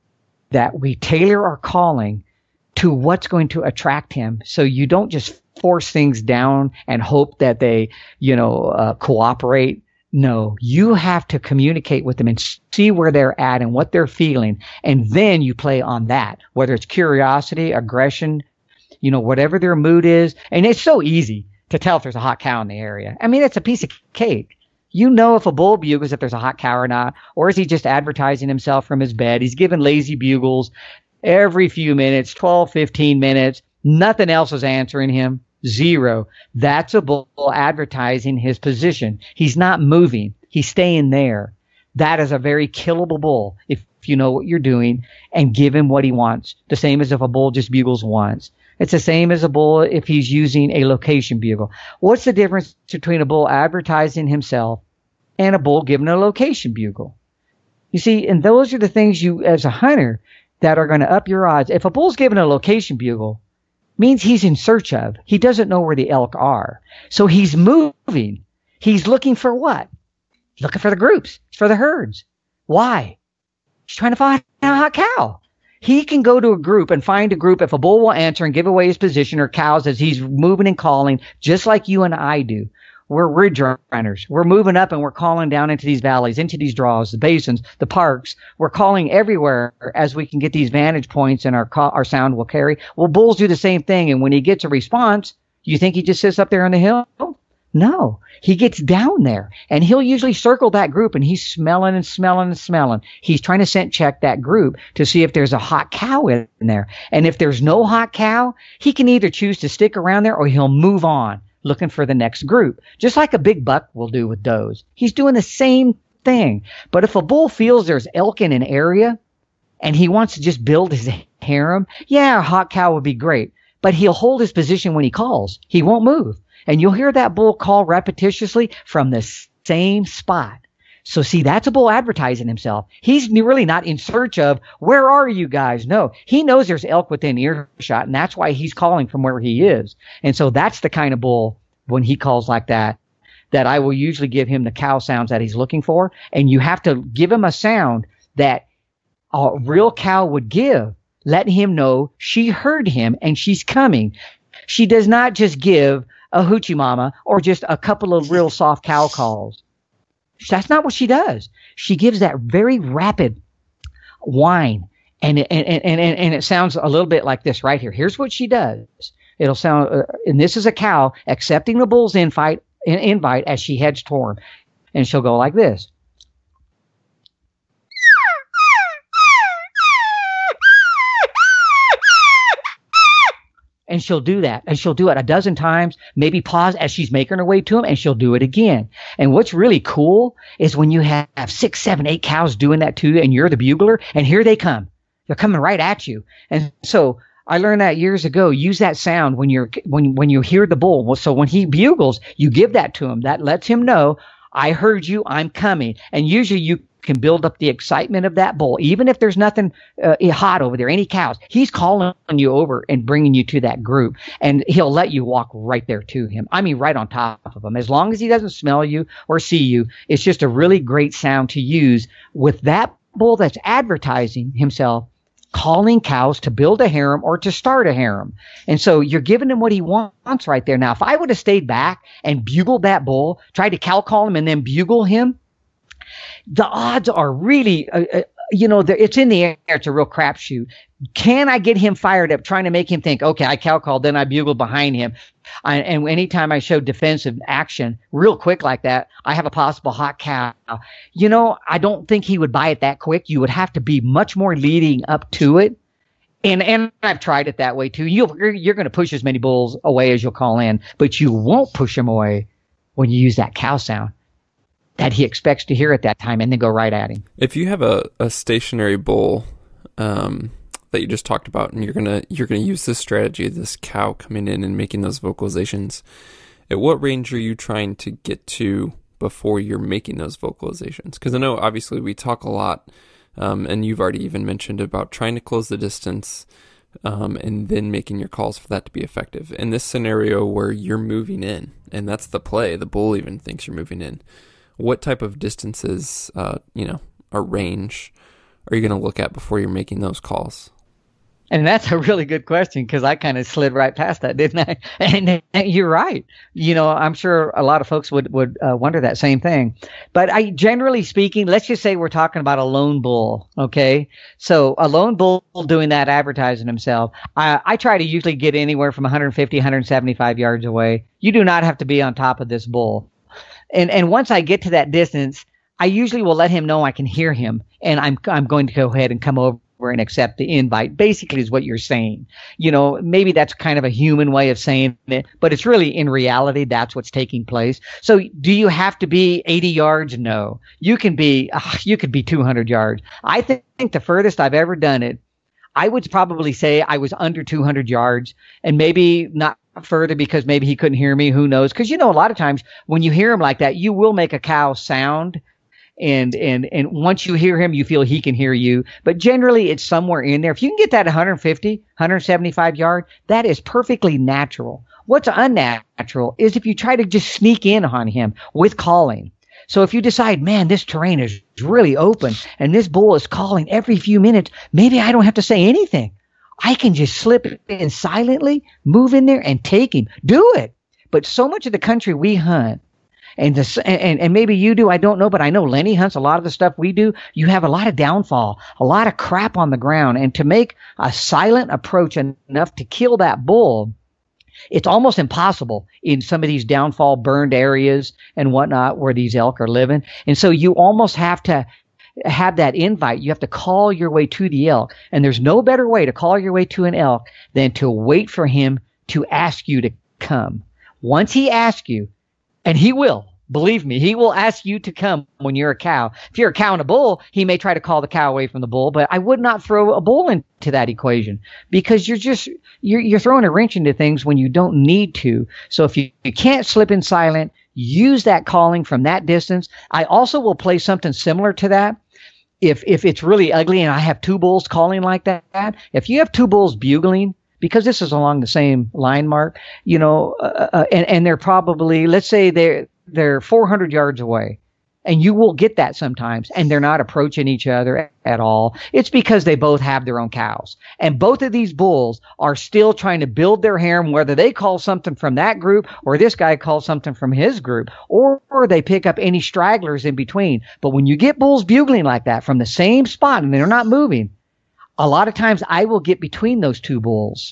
that we tailor our calling to what's going to attract him. So you don't just force things down and hope that they, you know, uh, cooperate. No, you have to communicate with them and see where they're at and what they're feeling. And then you play on that, whether it's curiosity, aggression, you know, whatever their mood is. And it's so easy to tell if there's a hot cow in the area. I mean, it's a piece of cake. You know if a bull bugles if there's a hot cow or not, or is he just advertising himself from his bed? He's giving lazy bugles every few minutes, twelve, fifteen minutes. Nothing else is answering him. Zero. That's a bull advertising his position. He's not moving. He's staying there. That is a very killable bull if you know what you're doing and give him what he wants. The same as if a bull just bugles once. It's the same as a bull if he's using a location bugle. What's the difference between a bull advertising himself and a bull giving a location bugle? You see, and those are the things you, as a hunter, that are going to up your odds. If a bull's giving a location bugle, means he's in search of. He doesn't know where the elk are. So he's moving. He's looking for what? He's looking for the groups. It's for the herds. Why? He's trying to find a hot cow. He can go to a group and find a group if a bull will answer and give away his position, or cows as he's moving and calling, just like you and I do. we're ridge runners. We're moving up and we're calling down into these valleys, into these draws, the basins, the parks. We're calling everywhere as we can get these vantage points and our call, our sound will carry. Well, bulls do the same thing. And when he gets a response, you think he just sits up there on the hill? No, he gets down there and he'll usually circle that group and he's smelling and smelling and smelling. He's trying to scent check that group to see if there's a hot cow in there. And if there's no hot cow, he can either choose to stick around there or he'll move on looking for the next group, just like a big buck will do with does. He's doing the same thing. But if a bull feels there's elk in an area and he wants to just build his harem, yeah, a hot cow would be great. But he'll hold his position when he calls. He won't move. And you'll hear that bull call repetitiously from the same spot. So see, that's a bull advertising himself. He's really not in search of, where are you guys? No, he knows there's elk within earshot, and that's why he's calling from where he is. And so that's the kind of bull, when he calls like that, that I will usually give him the cow sounds that he's looking for. And you have to give him a sound that a real cow would give, letting him know she heard him and she's coming. She does not just give a hoochie mama or just a couple of real soft cow calls. That's not what she does. She gives that very rapid whine, and it, and, and, and, and it sounds a little bit like this right here. Here's what she does. It'll sound, uh, and this is a cow accepting the bull's invite, invite as she heads toward him, and she'll go like this. And she'll do that. And she'll do it a dozen times, maybe pause as she's making her way to him, and she'll do it again. And what's really cool is when you have six, seven, eight cows doing that too, and you're the bugler, and here they come. They're coming right at you. And so I learned that years ago. Use that sound when you're when when you hear the bull. So when he bugles, you give that to him. That lets him know, I heard you, I'm coming. And usually you can build up the excitement of that bull, even if there's nothing uh, hot over there, any cows. He's calling you over and bringing you to that group, and he'll let you walk right there to him. I mean, right on top of him. As long as he doesn't smell you or see you, it's just a really great sound to use with that bull that's advertising himself, calling cows to build a harem or to start a harem. And so you're giving him what he wants right there. Now, if I would have stayed back and bugled that bull, tried to cow call him and then bugle him, the odds are really, uh, uh, you know, it's in the air. It's a real crapshoot. Can I get him fired up, trying to make him think, okay, I cow called, then I bugled behind him. I, and anytime I show defensive action real quick like that, I have a possible hot cow. You know, I don't think he would buy it that quick. You would have to be much more leading up to it. And and I've tried it that way too. You'll, you're you're going to push as many bulls away as you'll call in, but you won't push them away when you use that cow sound that he expects to hear at that time, and then go right at him. If you have a, a stationary bull um, that you just talked about, and you're gonna you're gonna use this strategy, this cow coming in and making those vocalizations, at what range are you trying to get to before you're making those vocalizations? Because I know obviously we talk a lot, um, and you've already even mentioned about trying to close the distance um, and then making your calls for that to be effective. In this scenario where you're moving in, and that's the play, the bull even thinks you're moving in, what type of distances, uh, you know, or range are you going to look at before you're making those calls? And that's a really good question, because I kind of slid right past that, didn't I? And, and you're right. You know, I'm sure a lot of folks would, would uh, wonder that same thing. But I, generally speaking, let's just say we're talking about a lone bull, okay? So a lone bull doing that, advertising himself, I, I try to usually get anywhere from one fifty, one seventy-five yards away. You do not have to be on top of this bull. And and once I get to that distance, I usually will let him know I can hear him, and I'm I'm going to go ahead and come over and accept the invite. Basically, is what you're saying. You know, maybe that's kind of a human way of saying it, but it's really, in reality, that's what's taking place. So, do you have to be eighty yards? No, you can be uh, you could be two hundred yards. I think the furthest I've ever done it, I would probably say I was under two hundred yards, and maybe not further because maybe he couldn't hear me. Who knows? Because, you know, a lot of times when you hear him like that, you will make a cow sound. And, and, and once you hear him, you feel he can hear you. But generally, it's somewhere in there. If you can get that one fifty, one seventy-five yard, that is perfectly natural. What's unnatural is if you try to just sneak in on him with calling. So if you decide, man, this terrain is really open and this bull is calling every few minutes, maybe I don't have to say anything. I can just slip in silently, move in there and take him. Do it. But so much of the country we hunt And this, and, and maybe you do, I don't know, but I know Lenny hunts a lot of the stuff we do. You have a lot of downfall, a lot of crap on the ground. And to make a silent approach enough to kill that bull, it's almost impossible in some of these downfall burned areas and whatnot where these elk are living. And so you almost have to have that invite. You have to call your way to the elk. And there's no better way to call your way to an elk than to wait for him to ask you to come. Once he asks you, and he will, believe me, he will ask you to come when you're a cow. If you're a cow and a bull, he may try to call the cow away from the bull, but I would not throw a bull into that equation because you're just, you're, you're throwing a wrench into things when you don't need to. So if you, you can't slip in silent, use that calling from that distance. I also will play something similar to that. If if it's really ugly and I have two bulls calling like that, if you have two bulls bugling, because this is along the same line, Mark, you know, uh, uh, and, and they're probably, let's say they're, they're four hundred yards away, and you will get that sometimes, and they're not approaching each other at all. It's because they both have their own cows. And both of these bulls are still trying to build their harem, whether they call something from that group or this guy calls something from his group, or, or they pick up any stragglers in between. But when you get bulls bugling like that from the same spot and they're not moving, a lot of times I will get between those two bulls.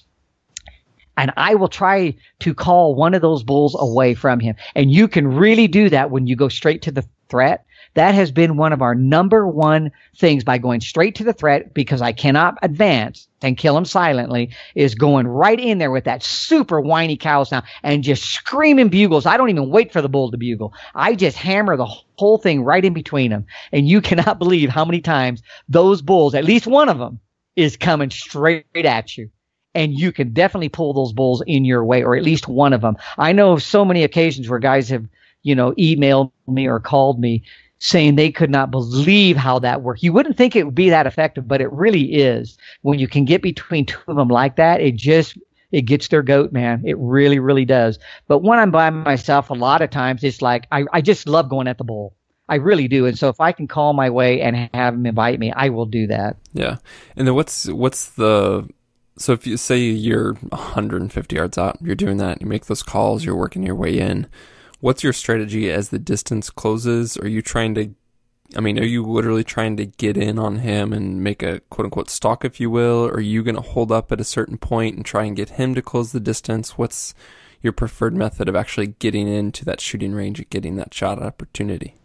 And I will try to call one of those bulls away from him. And you can really do that when you go straight to the threat. That has been one of our number one things by going straight to the threat, because I cannot advance and kill him silently, is going right in there with that super whiny cow sound and just screaming bugles. I don't even wait for the bull to bugle. I just hammer the whole thing right in between them. And you cannot believe how many times those bulls, at least one of them, is coming straight at you. And you can definitely pull those bulls in your way, or at least one of them. I know of so many occasions where guys have, you know, emailed me or called me saying they could not believe how that worked. You wouldn't think it would be that effective, but it really is. When you can get between two of them like that, it just, it gets their goat, man. It really, really does. But when I'm by myself, a lot of times it's like, I, I just love going at the bull. I really do. And so if I can call my way and have him invite me, I will do that. Yeah. And then what's, what's the, so if you say you're one hundred fifty yards out, you're doing that, you make those calls, you're working your way in. What's your strategy as the distance closes? Are you trying to, I mean, are you literally trying to get in on him and make a quote unquote stalk, if you will? Or are you going to hold up at a certain point and try and get him to close the distance? What's your preferred method of actually getting into that shooting range and getting that shot opportunity?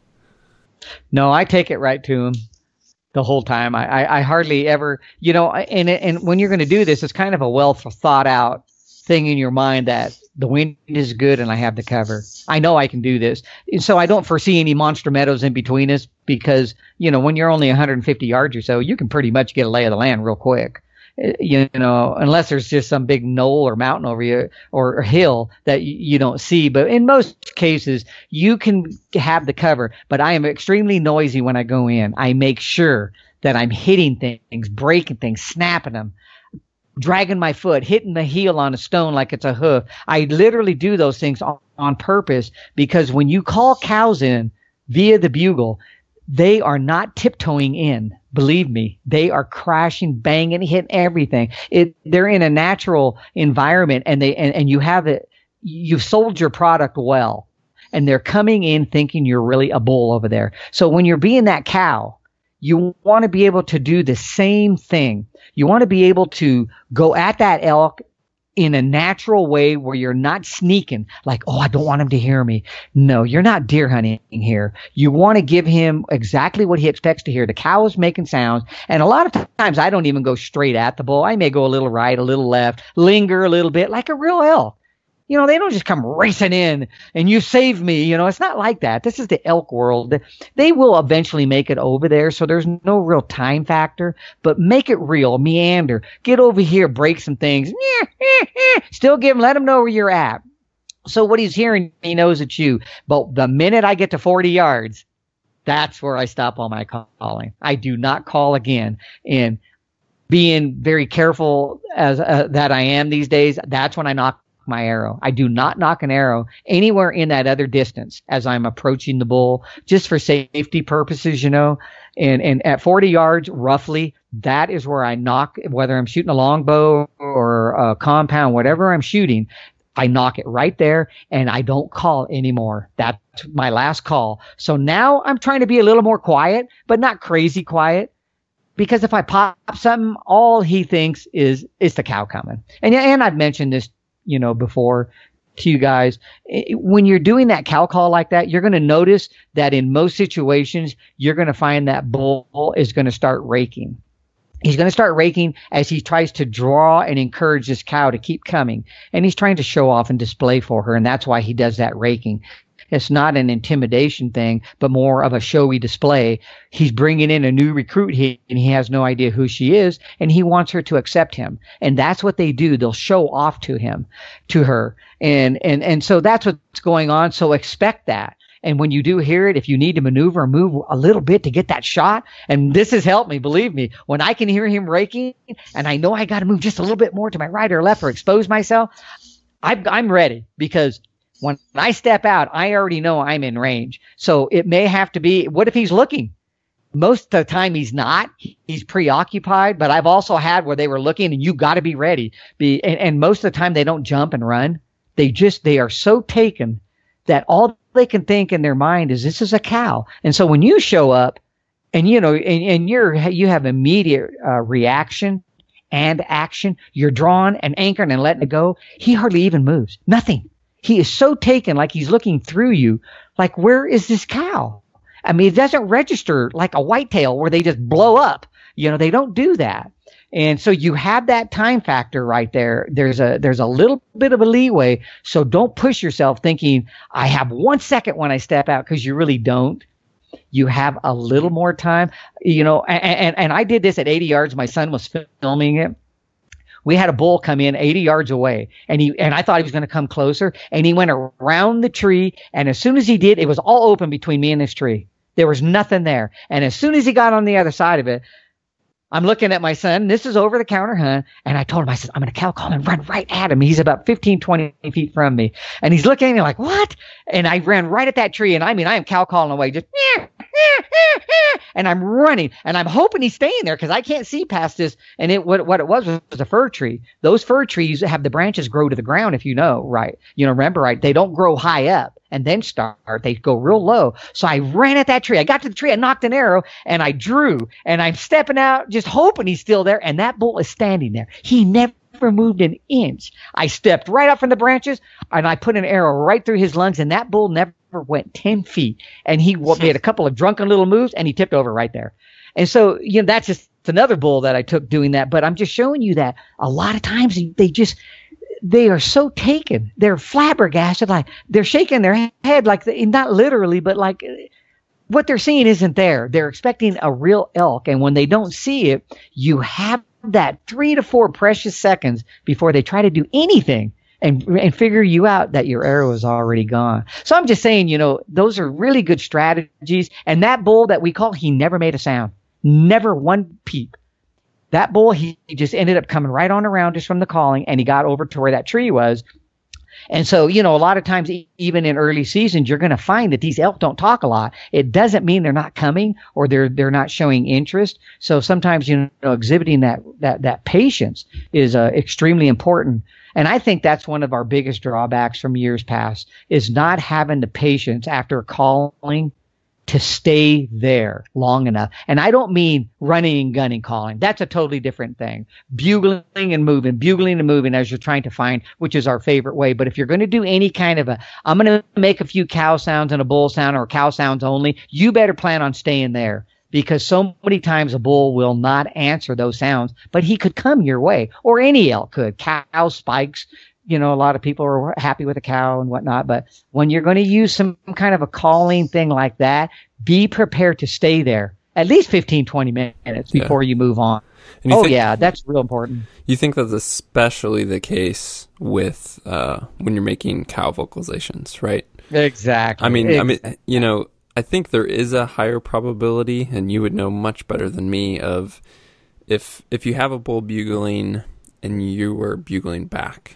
No, I take it right to him. The whole time. I, I, I hardly ever, you know, and and when you're going to do this, it's kind of a well thought out thing in your mind that the wind is good and I have the cover. I know I can do this. And so I don't foresee any monster meadows in between us because, you know, when you're only one hundred fifty yards or so, you can pretty much get a lay of the land real quick. You know, unless there's just some big knoll or mountain over you or, or hill that you, you don't see. But in most cases, you can have the cover. But I am extremely noisy when I go in. I make sure that I'm hitting things, breaking things, snapping them, dragging my foot, hitting the heel on a stone like it's a hoof. I literally do those things on, on purpose because when you call cows in via the bugle, they are not tiptoeing in. Believe me, they are crashing, banging, hitting everything. It, they're in a natural environment, and they and, and you have it. You've sold your product well, and they're coming in thinking you're really a bull over there. So when you're being that cow, you want to be able to do the same thing. You want to be able to go at that elk in a natural way where you're not sneaking, like, oh, I don't want him to hear me. No, you're not deer hunting here. You want to give him exactly what he expects to hear. The cow is making sounds, and a lot of times I don't even go straight at the bull. I may go a little right, a little left, linger a little bit, like a real elk. You know, they don't just come racing in and you save me. You know, it's not like that. This is the elk world. They will eventually make it over there, so there's no real time factor. But make it real. Meander. Get over here. Break some things. Still give him, let him know where you're at. So what he's hearing, he knows it's you. But the minute I get to forty yards, that's where I stop all my calling. I do not call again. And being very careful as uh, that I am these days, that's when I knock my arrow. I do not knock an arrow anywhere in that other distance as I'm approaching the bull, just for safety purposes, you know. And and at forty yards, roughly, that is where I knock, whether I'm shooting a longbow or a compound, whatever I'm shooting. I knock it right there and I don't call anymore. That's my last call. So now I'm trying to be a little more quiet, but not crazy quiet. Because if I pop something, all he thinks is, it's the cow coming. And, and I've mentioned this, you know, before to you guys. When you're doing that cow call like that, you're going to notice that in most situations, you're going to find that bull is going to start raking. He's going to start raking as he tries to draw and encourage this cow to keep coming. And he's trying to show off and display for her. And that's why he does that raking. It's not an intimidation thing, but more of a showy display. He's bringing in a new recruit he, and he has no idea who she is, and he wants her to accept him. And that's what they do. They'll show off to him, to her. And, and, and so that's what's going on. So expect that. And when you do hear it, if you need to maneuver or move a little bit to get that shot, and this has helped me, believe me, when I can hear him raking and I know I got to move just a little bit more to my right or left or expose myself, I've, I'm ready, because when I step out, I already know I'm in range. So it may have to be, what if he's looking? Most of the time he's not. He's preoccupied, but I've also had where they were looking and you got to be ready. Be, and, and most of the time they don't jump and run. They just, they are so taken that all they can think in their mind is, this is a cow. And so when you show up and, you know, and, and you're, you have immediate uh, reaction and action, you're drawn and anchored and letting it go. He hardly even moves. Nothing. He is so taken, like he's looking through you, like, where is this cow? I mean, it doesn't register like a whitetail where they just blow up. You know, they don't do that. And so you have that time factor right there. There's a, there's a little bit of a leeway. So don't push yourself thinking, I have one second when I step out, because you really don't. You have a little more time, you know, and, and, and I did this at eighty yards. My son was filming it. We had a bull come in eighty yards away, and he and I thought he was going to come closer, and he went around the tree, and as soon as he did, it was all open between me and this tree. There was nothing there. And as soon as he got on the other side of it, I'm looking at my son. This is over the counter hunt. And I told him, I said, I'm going to cow call and run right at him. He's about fifteen, twenty feet from me. And he's looking at me like, what? And I ran right at that tree. And I mean, I am cow calling away, just, and I'm running, and I'm hoping he's staying there, because I can't see past this. And it, what, what it was was a fir tree. Those fir trees have the branches grow to the ground, if you know, right? You know, remember, right? They don't grow high up and then start. They go real low. So I ran at that tree. I got to the tree. I knocked an arrow and I drew, and I'm stepping out, just hoping he's still there. And that bull is standing there. He never moved an inch. I stepped right up from the branches and I put an arrow right through his lungs, and that bull never went ten feet. And he made a couple of drunken little moves and he tipped over right there. And so, you know, that's just another bull that I took doing that. But I'm just showing you that a lot of times they just, they are so taken. They're flabbergasted. Like they're shaking their head, like the, not literally, but like what they're seeing isn't there. They're expecting a real elk. And when they don't see it, you have that three to four precious seconds before they try to do anything and and figure you out that your arrow is already gone. So I'm just saying, you know, those are really good strategies. And that bull that we call, he never made a sound. Never one peep. That bull, he, he just ended up coming right on around just from the calling, and he got over to where that tree was. And so, you know, a lot of times, even in early seasons, you're going to find that these elk don't talk a lot. It doesn't mean they're not coming or they're they're not showing interest. So sometimes, you know, exhibiting that that that patience is uh, extremely important. And I think that's one of our biggest drawbacks from years past, is not having the patience after calling to stay there long enough. And I don't mean running and gunning calling. That's a totally different thing. Bugling and moving, bugling and moving as you're trying to find, which is our favorite way. But if you're going to do any kind of a, I'm going to make a few cow sounds and a bull sound, or cow sounds only, you better plan on staying there. Because so many times a bull will not answer those sounds, but he could come your way, or any elk could. Cow spikes, you know, a lot of people are happy with a cow and whatnot, but when you're going to use some kind of a calling thing like that, be prepared to stay there at least fifteen, twenty minutes before yeah. you move on. You oh, think, yeah, that's real important. You think that's especially the case with uh, when you're making cow vocalizations, right? Exactly. I mean, exactly. I mean, you know, I think there is a higher probability, and you would know much better than me, of if if you have a bull bugling and you were bugling back,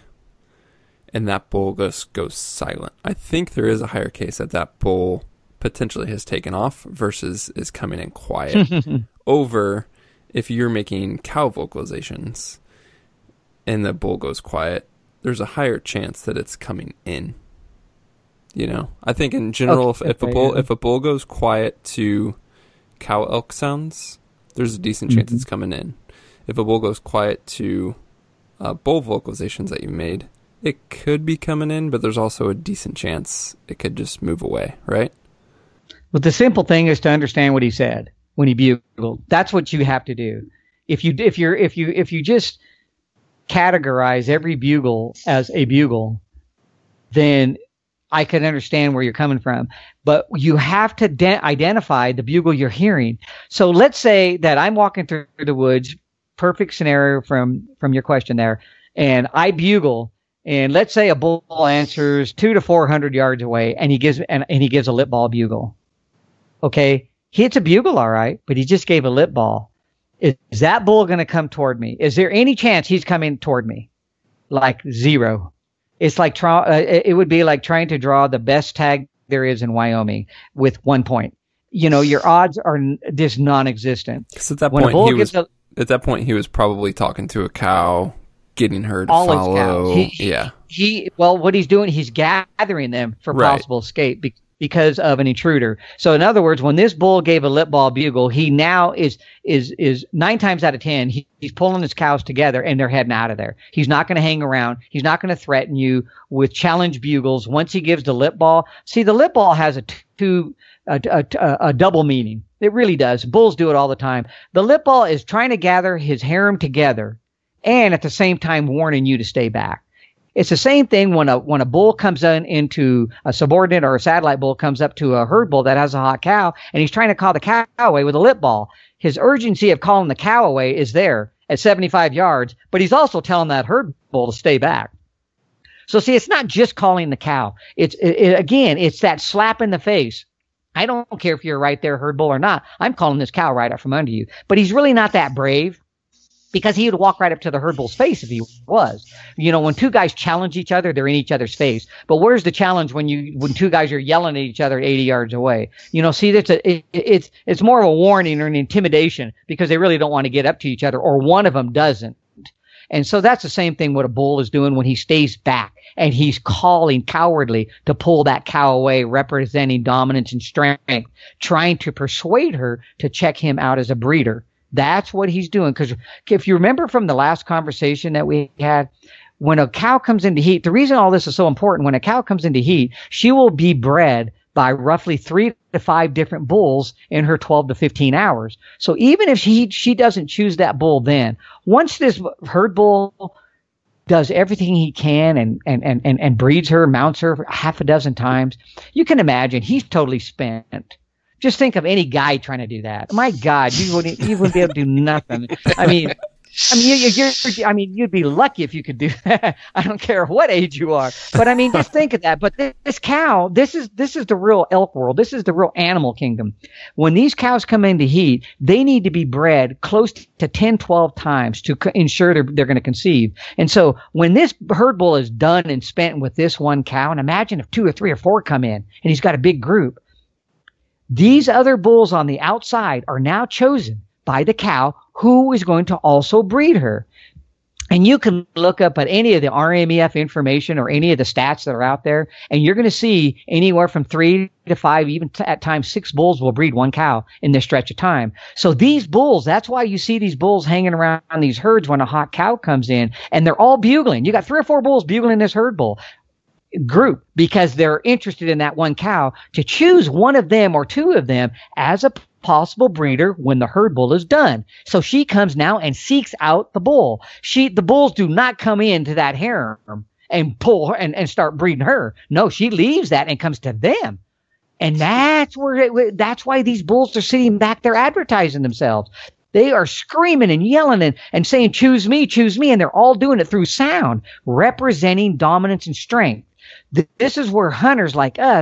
and that bull goes goes silent. I think there is a higher case that that bull potentially has taken off versus is coming in quiet over if you're making cow vocalizations and the bull goes quiet there's a higher chance that it's coming in. You know, I think in general, okay, if, if a bull if a bull goes quiet to cow elk sounds, there's a decent chance mm-hmm. it's coming in. If a bull goes quiet to uh, bull vocalizations that you made, it could be coming in, but there's also a decent chance it could just move away, right? But the simple thing is to understand what he said when he bugled. That's what you have to do. If you if you're if you if you just categorize every bugle as a bugle, then I can understand where you're coming from. But you have to de- identify the bugle you're hearing. So let's say that I'm walking through the woods, perfect scenario from, from your question there, and I bugle, and let's say a bull answers two to four hundred yards away, and he gives and, and he gives a lip ball bugle. Okay, it's a bugle, all right, but he just gave a lip ball. Is, is that bull going to come toward me? Is there any chance he's coming toward me? Like zero. It's like try, uh, it would be like trying to draw the best tag there is in Wyoming with one point. You know, your odds are n- just non-existent. Because at that when point, he was a, at that point he was probably talking to a cow, getting her to follow. He, yeah. He well, what he's doing, he's gathering them for right. possible escape be- because of an intruder. So in other words, when this bull gave a lip ball bugle, he now is is is nine times out of ten he, he's pulling his cows together and they're heading out of there. He's not going to hang around. He's not going to threaten you with challenge bugles. Once he gives the lip ball, see, the lip ball has a two a, a, a, a double meaning. It really does. Bulls do it all the time. The lip ball is trying to gather his harem together and at the same time warning you to stay back. It's the same thing when a when a bull comes in into a subordinate or a satellite bull comes up to a herd bull that has a hot cow and he's trying to call the cow away with a lip ball. His urgency of calling the cow away is there at seventy-five yards, but he's also telling that herd bull to stay back. So see, it's not just calling the cow. It's it, it, again, it's that slap in the face. I don't care if you're right there, herd bull, or not. I'm calling this cow right out from under you. But he's really not that brave. Because he would walk right up to the herd bull's face if he was. You know, when two guys challenge each other, they're in each other's face. But where's the challenge when you when two guys are yelling at each other eighty yards away? You know, see, that's a, it, it's it's more of a warning or an intimidation because they really don't want to get up to each other, or one of them doesn't. And so that's the same thing what a bull is doing when he stays back and he's calling cowardly to pull that cow away, representing dominance and strength, trying to persuade her to check him out as a breeder. That's what he's doing. Because if you remember from the last conversation that we had, when a cow comes into heat, the reason all this is so important, when a cow comes into heat, she will be bred by roughly three to five different bulls in her twelve to fifteen hours. So even if she, she doesn't choose that bull then, once this herd bull does everything he can and, and, and, and, and breeds her, mounts her half a dozen times, you can imagine he's totally spent. Just think of any guy trying to do that. My God, you wouldn't, you wouldn't be able to do nothing. I mean, I mean, you, you're, I mean, you'd be lucky if you could do that. I don't care what age you are, but I mean, just think of that. But this, this cow, this is this is the real elk world. This is the real animal kingdom. When these cows come into heat, they need to be bred close to ten, twelve times to co- ensure they're they're going to conceive. And so, when this herd bull is done and spent with this one cow, and imagine if two or three or four come in, and he's got a big group. These other bulls on the outside are now chosen by the cow who is going to also breed her. And you can look up at any of the R M E F information or any of the stats that are out there, and you're going to see anywhere from three to five, even t- at times six bulls will breed one cow in this stretch of time. So these bulls, that's why you see these bulls hanging around these herds when a hot cow comes in, and they're all bugling. You got three or four bulls bugling this herd bull group because they're interested in that one cow to choose one of them or two of them as a possible breeder when the herd bull is done. So she comes now and seeks out the bull. She, the bulls do not come into that harem and pull her and, and start breeding her. No, she leaves that and comes to them. And that's where, it, that's why these bulls are sitting back there advertising themselves. They are screaming and yelling and, and saying, choose me, choose me. And they're all doing it through sound, representing dominance and strength. This is where hunters like us,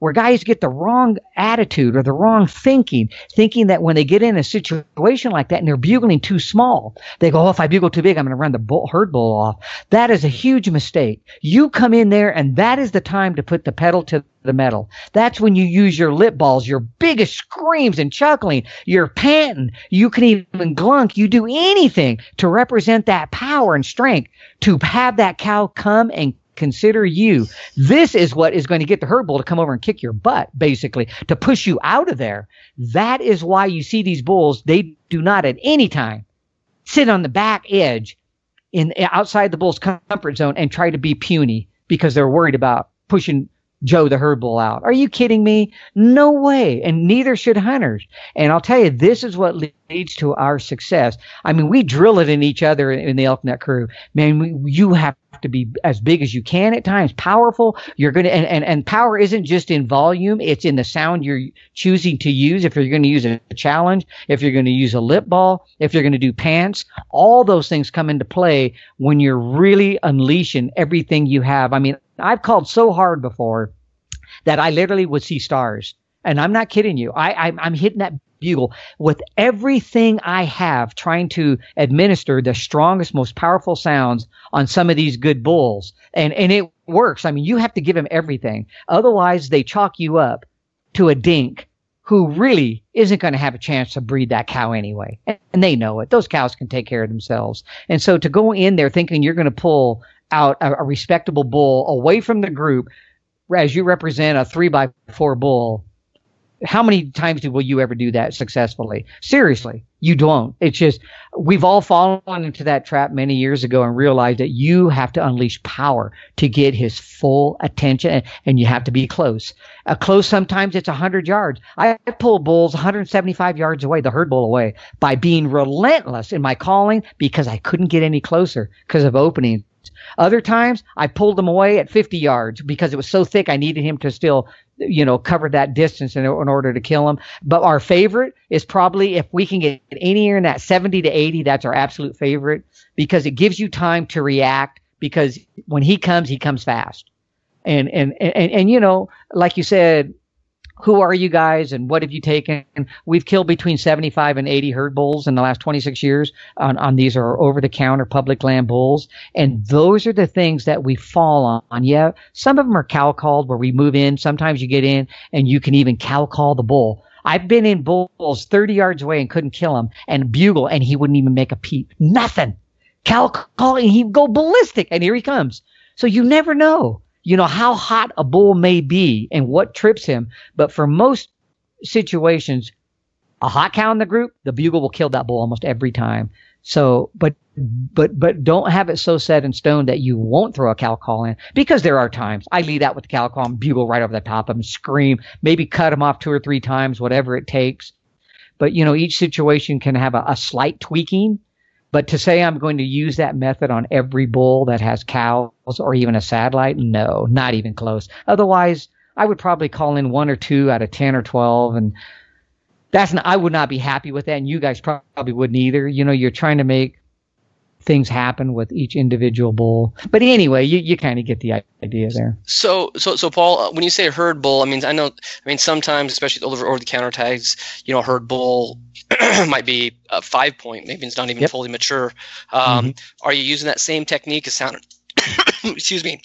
where guys get the wrong attitude or the wrong thinking, thinking that when they get in a situation like that and they're bugling too small, they go, oh, if I bugle too big, I'm going to run the bull, herd bull off. That is a huge mistake. You come in there, and that is the time to put the pedal to the metal. That's when you use your lip balls, your biggest screams and chuckling, you're panting. You can even glunk. You do anything to represent that power and strength to have that cow come and consider you. This is what is going to get the herd bull to come over and kick your butt, basically, to push you out of there. That is why you see these bulls, they do not at any time sit on the back edge in outside the bull's comfort zone and try to be puny because they're worried about pushing Joe the herd bull out. Are you kidding me? No way. And neither should hunters. And I'll tell you, this is what leads to our success. I mean, we drill it in each other in the Elk Nut crew. Man, we, you have to be as big as you can at times, powerful. You're going to, and, and, and power isn't just in volume. It's in the sound you're choosing to use. If you're going to use a challenge, if you're going to use a lip ball, if you're going to do pants, all those things come into play when you're really unleashing everything you have. I mean, I've called so hard before that I literally would see stars. And I'm not kidding you. I, I, I'm hitting that bugle with everything I have, trying to administer the strongest, most powerful sounds on some of these good bulls. And, and it works. I mean, you have to give them everything. Otherwise, they chalk you up to a dink who really isn't going to have a chance to breed that cow anyway. And they know it. Those cows can take care of themselves. And so to go in there thinking you're going to pull out a, a respectable bull away from the group as you represent a three by four bull, how many times will you ever do that successfully? Seriously, you don't. It's just, we've all fallen into that trap many years ago and realized that you have to unleash power to get his full attention, and, and you have to be close. Uh, close, sometimes it's one hundred yards. I pull bulls one hundred seventy-five yards away, the herd bull away, by being relentless in my calling because I couldn't get any closer because of openings. Other times, I pulled him away at fifty yards because it was so thick I needed him to still, you know, cover that distance in, in order to kill him. But our favorite is probably if we can get anywhere in that seventy to eighty, that's our absolute favorite because it gives you time to react because when he comes, he comes fast. And, and, and, and, you know, like you said, who are you guys and what have you taken? We've killed between seventy-five and eighty herd bulls in the last twenty-six years on, on these are over-the-counter public land bulls. And those are the things that we fall on. on. Yeah, some of them are cow called where we move in. Sometimes you get in and you can even cow call the bull. I've been in bulls thirty yards away and couldn't kill him and bugle and he wouldn't even make a peep. Nothing. Cow call and he'd go ballistic and here he comes. So you never know. You know, how hot a bull may be and what trips him. But for most situations, a hot cow in the group, the bugle will kill that bull almost every time. So, but, but, but don't have it so set in stone that you won't throw a cow call in because there are times I lead out with the cow call and bugle right over the top of him, scream, maybe cut him off two or three times, whatever it takes. But, you know, each situation can have a, a slight tweaking. But to say I'm going to use that method on every bull that has cows or even a satellite, no, not even close. Otherwise, I would probably call in one or two out of ten or twelve, and that's not, I would not be happy with that, and you guys probably wouldn't either. You know, you're trying to make things happen with each individual bull. But anyway, you, you kind of get the idea there. So, so, so Paul, uh, when you say herd bull, I mean, I know, I mean, sometimes, especially over, over the counter tags, you know, herd bull might be a five point, maybe it's not even yep. fully mature. Um, mm-hmm. Are you using that same technique as sound, excuse me,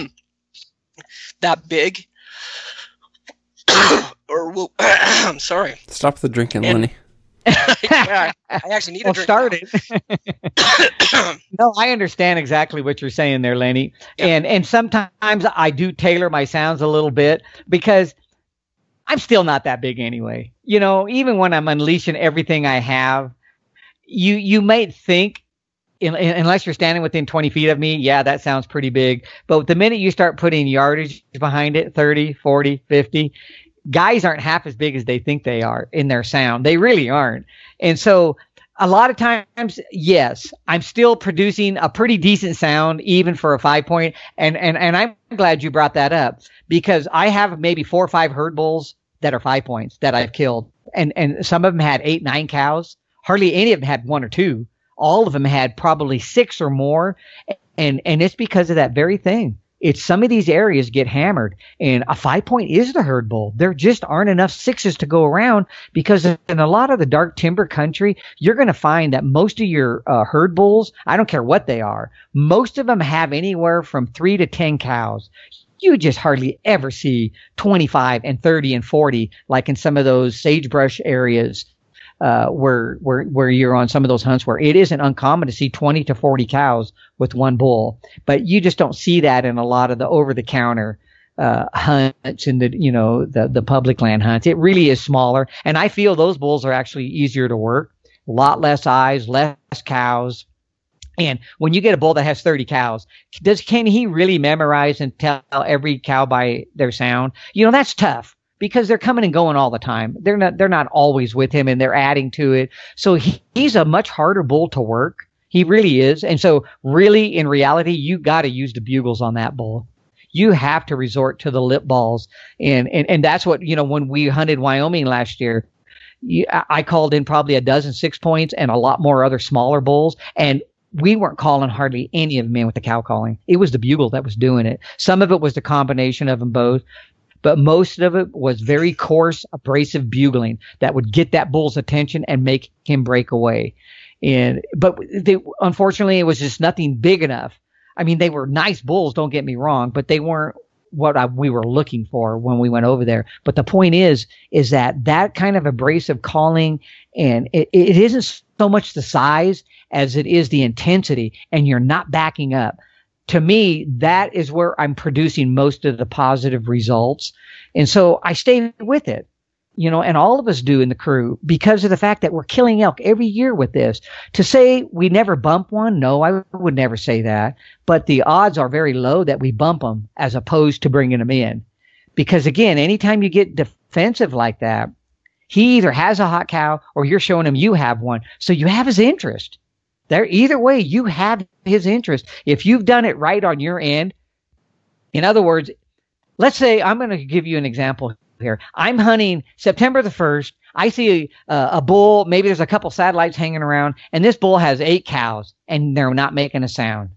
that big? or will, I'm sorry. Stop the drinking, and, Lenny. yeah, I actually need well, a drink. Start it. No, I understand exactly what you're saying there, Lenny. Yeah. And and sometimes I do tailor my sounds a little bit because I'm still not that big anyway. You know, even when I'm unleashing everything I have, you you might think, in, in, unless you're standing within twenty feet of me, yeah, that sounds pretty big. But the minute you start putting yardage behind it, thirty, forty, fifty, guys aren't half as big as they think they are in their sound. They really aren't. And so a lot of times, yes, I'm still producing a pretty decent sound, even for a five point. And, and, and I'm glad you brought that up because I have maybe four or five herd bulls that are five points that I've killed. And, and some of them had eight, nine cows. Hardly any of them had one or two. All of them had probably six or more. And, and it's because of that very thing. It's some of these areas get hammered, and a five point is the herd bull. There just aren't enough sixes to go around, because in a lot of the dark timber country, you're going to find that most of your uh, herd bulls, I don't care what they are, most of them have anywhere from three to ten cows. You just hardly ever see twenty-five and thirty and forty, like in some of those sagebrush areas. Uh, where, where, where you're on some of those hunts where it isn't uncommon to see twenty to forty cows with one bull, but you just don't see that in a lot of the over the counter, uh, hunts and the, you know, the, the public land hunts. It really is smaller. And I feel those bulls are actually easier to work, a lot less eyes, less cows. And when you get a bull that has thirty cows, does, can he really memorize and tell every cow by their sound? You know, that's tough. Because they're coming and going all the time. They're not, they're not always with him, and they're adding to it. So he, he's a much harder bull to work. He really is. And so really, in reality, you got to use the bugles on that bull. You have to resort to the lip balls. And, and, and that's what, you know, when we hunted Wyoming last year, you, I called in probably a dozen six points and a lot more other smaller bulls. And we weren't calling hardly any of them in with the cow calling. It was the bugle that was doing it. Some of it was the combination of them both. But most of it was very coarse, abrasive bugling that would get that bull's attention and make him break away. And but they, unfortunately, it was just nothing big enough. I mean, they were nice bulls, don't get me wrong, but they weren't what I, we were looking for when we went over there. But the point is, is that that kind of abrasive calling, and it, it isn't so much the size as it is the intensity, and you're not backing up. To me, that is where I'm producing most of the positive results. And so I stay with it, you know, and all of us do in the crew, because of the fact that we're killing elk every year with this. To say we never bump one, no, I would never say that. But the odds are very low that we bump them as opposed to bringing them in. Because again, anytime you get defensive like that, he either has a hot cow or you're showing him you have one. So you have his interest. There, either way, you have his interest. If you've done it right on your end, in other words, let's say I'm going to give you an example here. I'm hunting September the first. I see a, a bull. Maybe there's a couple satellites hanging around, and this bull has eight cows, and they're not making a sound.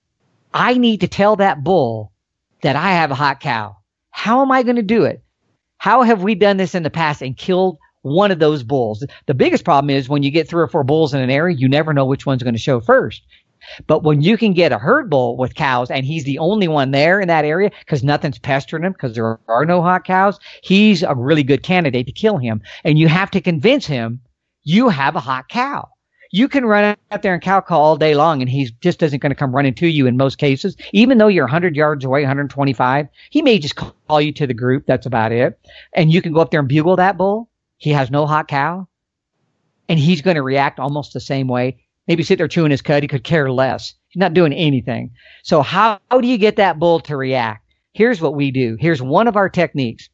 I need to tell that bull that I have a hot cow. How am I going to do it? How have we done this in the past and killed one of those bulls? The biggest problem is when you get three or four bulls in an area, you never know which one's going to show first. But when you can get a herd bull with cows and he's the only one there in that area because nothing's pestering him because there are no hot cows, he's a really good candidate to kill him. And you have to convince him you have a hot cow. You can run out there and cow call all day long, and he just isn't going to come running to you in most cases. Even though you're one hundred yards away, one hundred twenty-five, he may just call you to the group. That's about it. And you can go up there and bugle that bull. He has no hot cow, and he's going to react almost the same way. Maybe sit there chewing his cud. He could care less. He's not doing anything. So how, how do you get that bull to react? Here's what we do. Here's one of our techniques.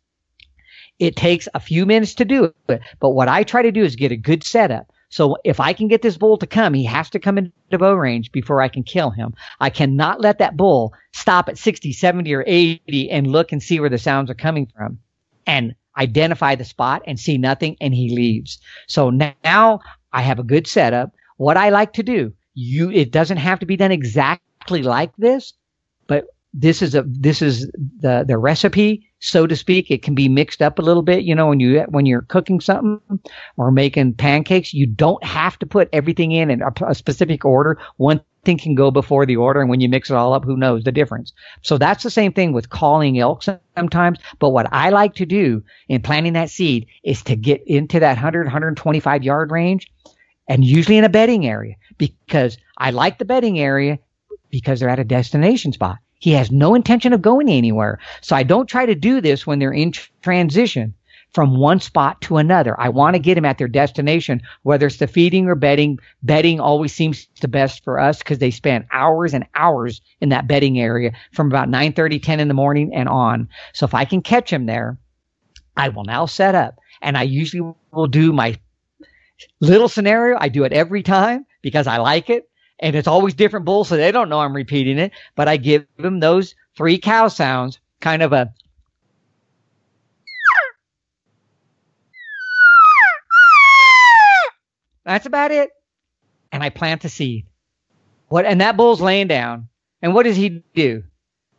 It takes a few minutes to do it, but what I try to do is get a good setup. So if I can get this bull to come, he has to come into bow range before I can kill him. I cannot let that bull stop at sixty, seventy, or eighty and look and see where the sounds are coming from and identify the spot and see nothing, and he leaves. So now I have a good setup. What I like to do, you, it doesn't have to be done exactly like this, but this is a, this is the, the recipe, so to speak. It can be mixed up a little bit. You know, when you, when you're cooking something or making pancakes, you don't have to put everything in in a, a specific order. One thing can go before the order, and when you mix it all up, who knows the difference? So that's the same thing with calling elk sometimes. But what I like to do in planting that seed is to get into that one hundred, one twenty-five yard range, and usually in a bedding area, because I like the bedding area because they're at a destination spot. He has no intention of going anywhere. So I don't try to do this when they're in tr- transition from one spot to another. I want to get them at their destination, whether it's the feeding or bedding. Bedding always seems the best for us because they spend hours and hours in that bedding area from about nine thirty, ten in the morning and on. So if I can catch them there, I will now set up. And I usually will do my little scenario. I do it every time because I like it. And it's always different bulls, so they don't know I'm repeating it. But I give them those three cow sounds, kind of a that's about it. And I plant the seed. What? And that bull's laying down. And what does he do?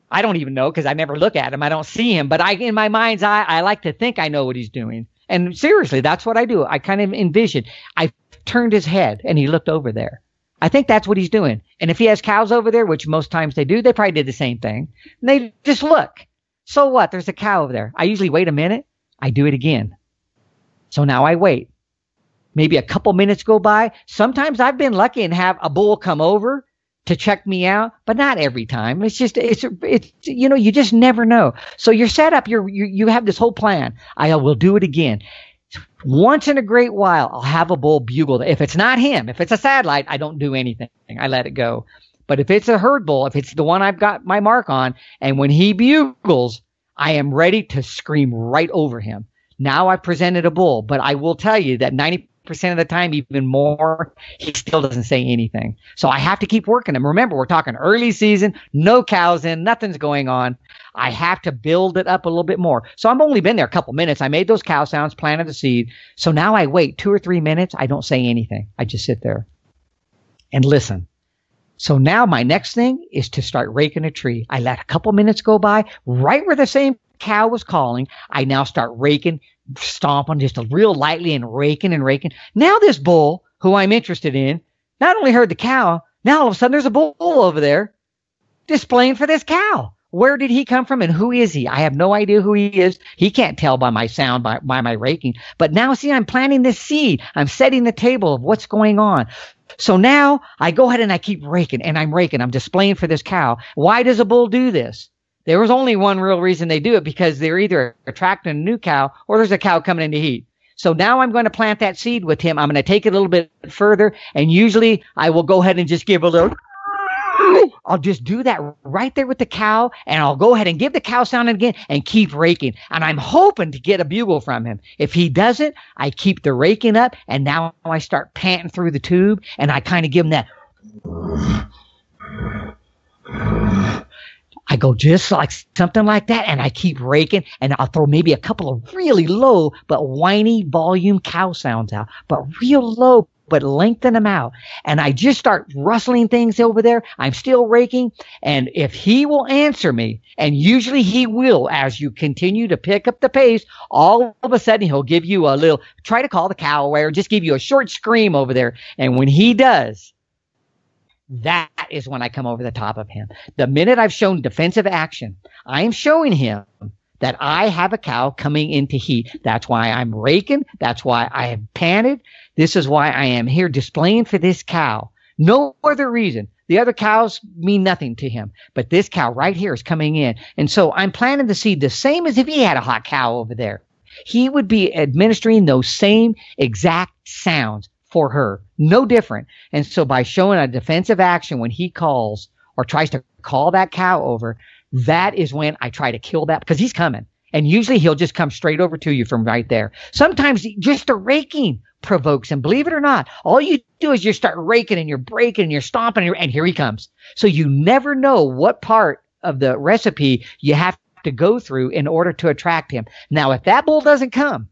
I don't even know because I never look at him. I don't see him. But I, in my mind's eye, I like to think I know what he's doing. And seriously, that's what I do. I kind of envision. I turned his head and he looked over there. I think that's what he's doing. And if he has cows over there, which most times they do, they probably did the same thing. And they just look. So what? There's a cow over there. I usually wait a minute. I do it again. So now I wait. Maybe a couple minutes go by. Sometimes I've been lucky and have a bull come over to check me out, but not every time. It's just, it's, it's, you know, you just never know. So you're set up, you're, you, you have this whole plan. I will do it again. Once in a great while, I'll have a bull bugle. If it's not him, if it's a satellite, I don't do anything. I let it go. But if it's a herd bull, if it's the one I've got my mark on, and when he bugles, I am ready to scream right over him. Now I've presented a bull, but I will tell you that ninety percent of the time, even more, he still doesn't say anything. So I have to keep working him. Remember, we're talking early season, no cows in, nothing's going on. I have to build it up a little bit more. So I've only been there a couple minutes. I made those cow sounds, planted the seed. So now I wait two or three minutes. I don't say anything. I just sit there and listen. So now my next thing is to start raking a tree. I let a couple minutes go by, right where the same cow was calling. I now start raking, stomping just real lightly and raking and raking. Now this bull, who I'm interested in, not only heard the cow, now all of a sudden there's a bull over there displaying for this cow. Where did he come from and who is he? I have no idea who he is. He can't tell by my sound, by, by my raking. But now, see, I'm planting this seed. I'm setting the table of what's going on. So now I go ahead and I keep raking, and I'm raking. I'm displaying for this cow. Why does a bull do this? There was only one real reason they do it, because they're either attracting a new cow or there's a cow coming into heat. So now I'm going to plant that seed with him. I'm going to take it a little bit further, and usually I will go ahead and just give a little. I'll just do that right there with the cow, and I'll go ahead and give the cow sound again and keep raking. And I'm hoping to get a bugle from him. If he doesn't, I keep the raking up, and now I start panting through the tube, and I kind of give him that. I go just like something like that, and I keep raking, and I'll throw maybe a couple of really low but whiny volume cow sounds out, but real low, but lengthen them out. And I just start rustling things over there. I'm still raking, and if he will answer me, and usually he will, as you continue to pick up the pace, all of a sudden he'll give you a little, try to call the cow away, or just give you a short scream over there. And when he does, that is when I come over the top of him. The minute I've shown defensive action, I am showing him that I have a cow coming into heat. That's why I'm raking. That's why I have panted. This is why I am here displaying for this cow. No other reason. The other cows mean nothing to him, but this cow right here is coming in. And so I'm planting the seed the same as if he had a hot cow over there. He would be administering those same exact sounds for her. No different. And so by showing a defensive action when he calls or tries to call that cow over, that is when I try to kill that, because he's coming. And usually he'll just come straight over to you from right there. Sometimes just the raking provokes him. Believe it or not, all you do is you start raking and you're breaking and you're stomping and, you're, and here he comes. So you never know what part of the recipe you have to go through in order to attract him. Now, if that bull doesn't come,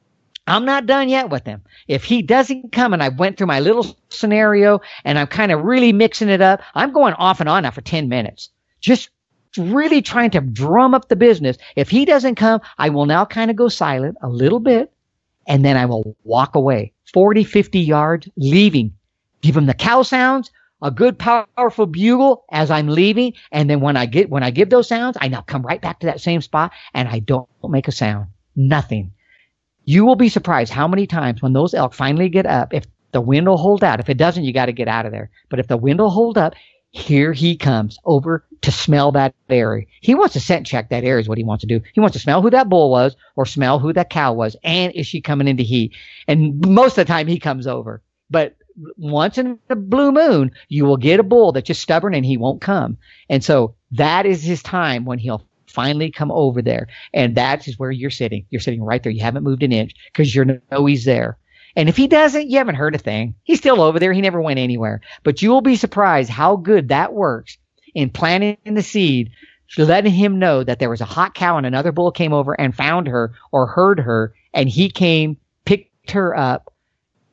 I'm not done yet with him. If he doesn't come and I went through my little scenario and I'm kind of really mixing it up, I'm going off and on now for ten minutes. Just really trying to drum up the business. If he doesn't come, I will now kind of go silent a little bit, and then I will walk away forty, fifty yards, leaving. Give him the cow sounds, a good powerful bugle as I'm leaving, and then when I get when I give those sounds, I now come right back to that same spot and I don't make a sound. Nothing. You will be surprised how many times when those elk finally get up, if the wind will hold out. If it doesn't, you got to get out of there. But if the wind will hold up, here he comes over to smell that area. He wants to scent check that area is what he wants to do. He wants to smell who that bull was or smell who that cow was. And is she coming into heat? And most of the time he comes over. But once in a blue moon, you will get a bull that's just stubborn and he won't come. And so that is his time when he'll finally come over there. And that is where you're sitting. You're sitting right there. You haven't moved an inch because you know he's there. And if he doesn't, you haven't heard a thing. He's still over there. He never went anywhere. But you will be surprised how good that works in planting the seed, letting him know that there was a hot cow and another bull came over and found her or heard her, and he came, picked her up,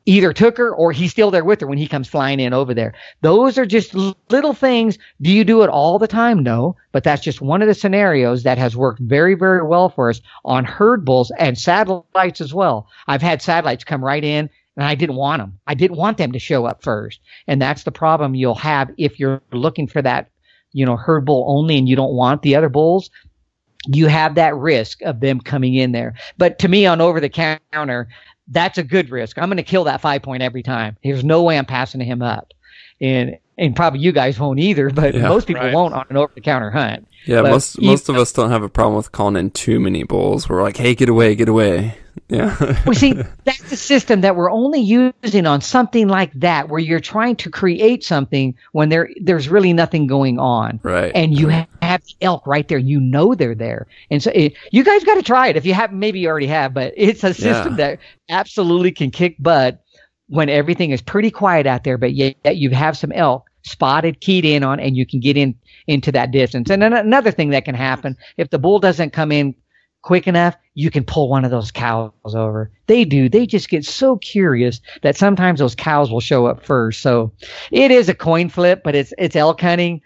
either took her or he's still there with her when he comes flying in over there. Those are just little things. Do you do it all the time? No, but that's just one of the scenarios that has worked very, very well for us on herd bulls and satellites as well. I've had satellites come right in and I didn't want them. I didn't want them to show up first. And that's the problem you'll have if you're looking for that, you know, herd bull only and you don't want the other bulls. You have that risk of them coming in there. But to me, on over the counter, that's a good risk. I'm going to kill that five point every time. There's no way I'm passing him up. And and probably you guys won't either, but yeah, most people right. won't on an over-the-counter hunt. Yeah, but most you, most of us don't have a problem with calling in too many bulls. We're like, hey, get away, get away. Yeah. Well, see, that's the system that we're only using on something like that, where you're trying to create something when there there's really nothing going on. Right. And you right. have the elk right there. You know they're there. And so it, you guys got to try it. If you haven't, maybe you already have, but it's a system yeah. that absolutely can kick butt when everything is pretty quiet out there, but yet you have some elk spotted, keyed in on, and you can get in into that distance. And then another thing that can happen, if the bull doesn't come in quick enough, you can pull one of those cows over. They do. They just get so curious that sometimes those cows will show up first. So it is a coin flip, but it's it's elk hunting.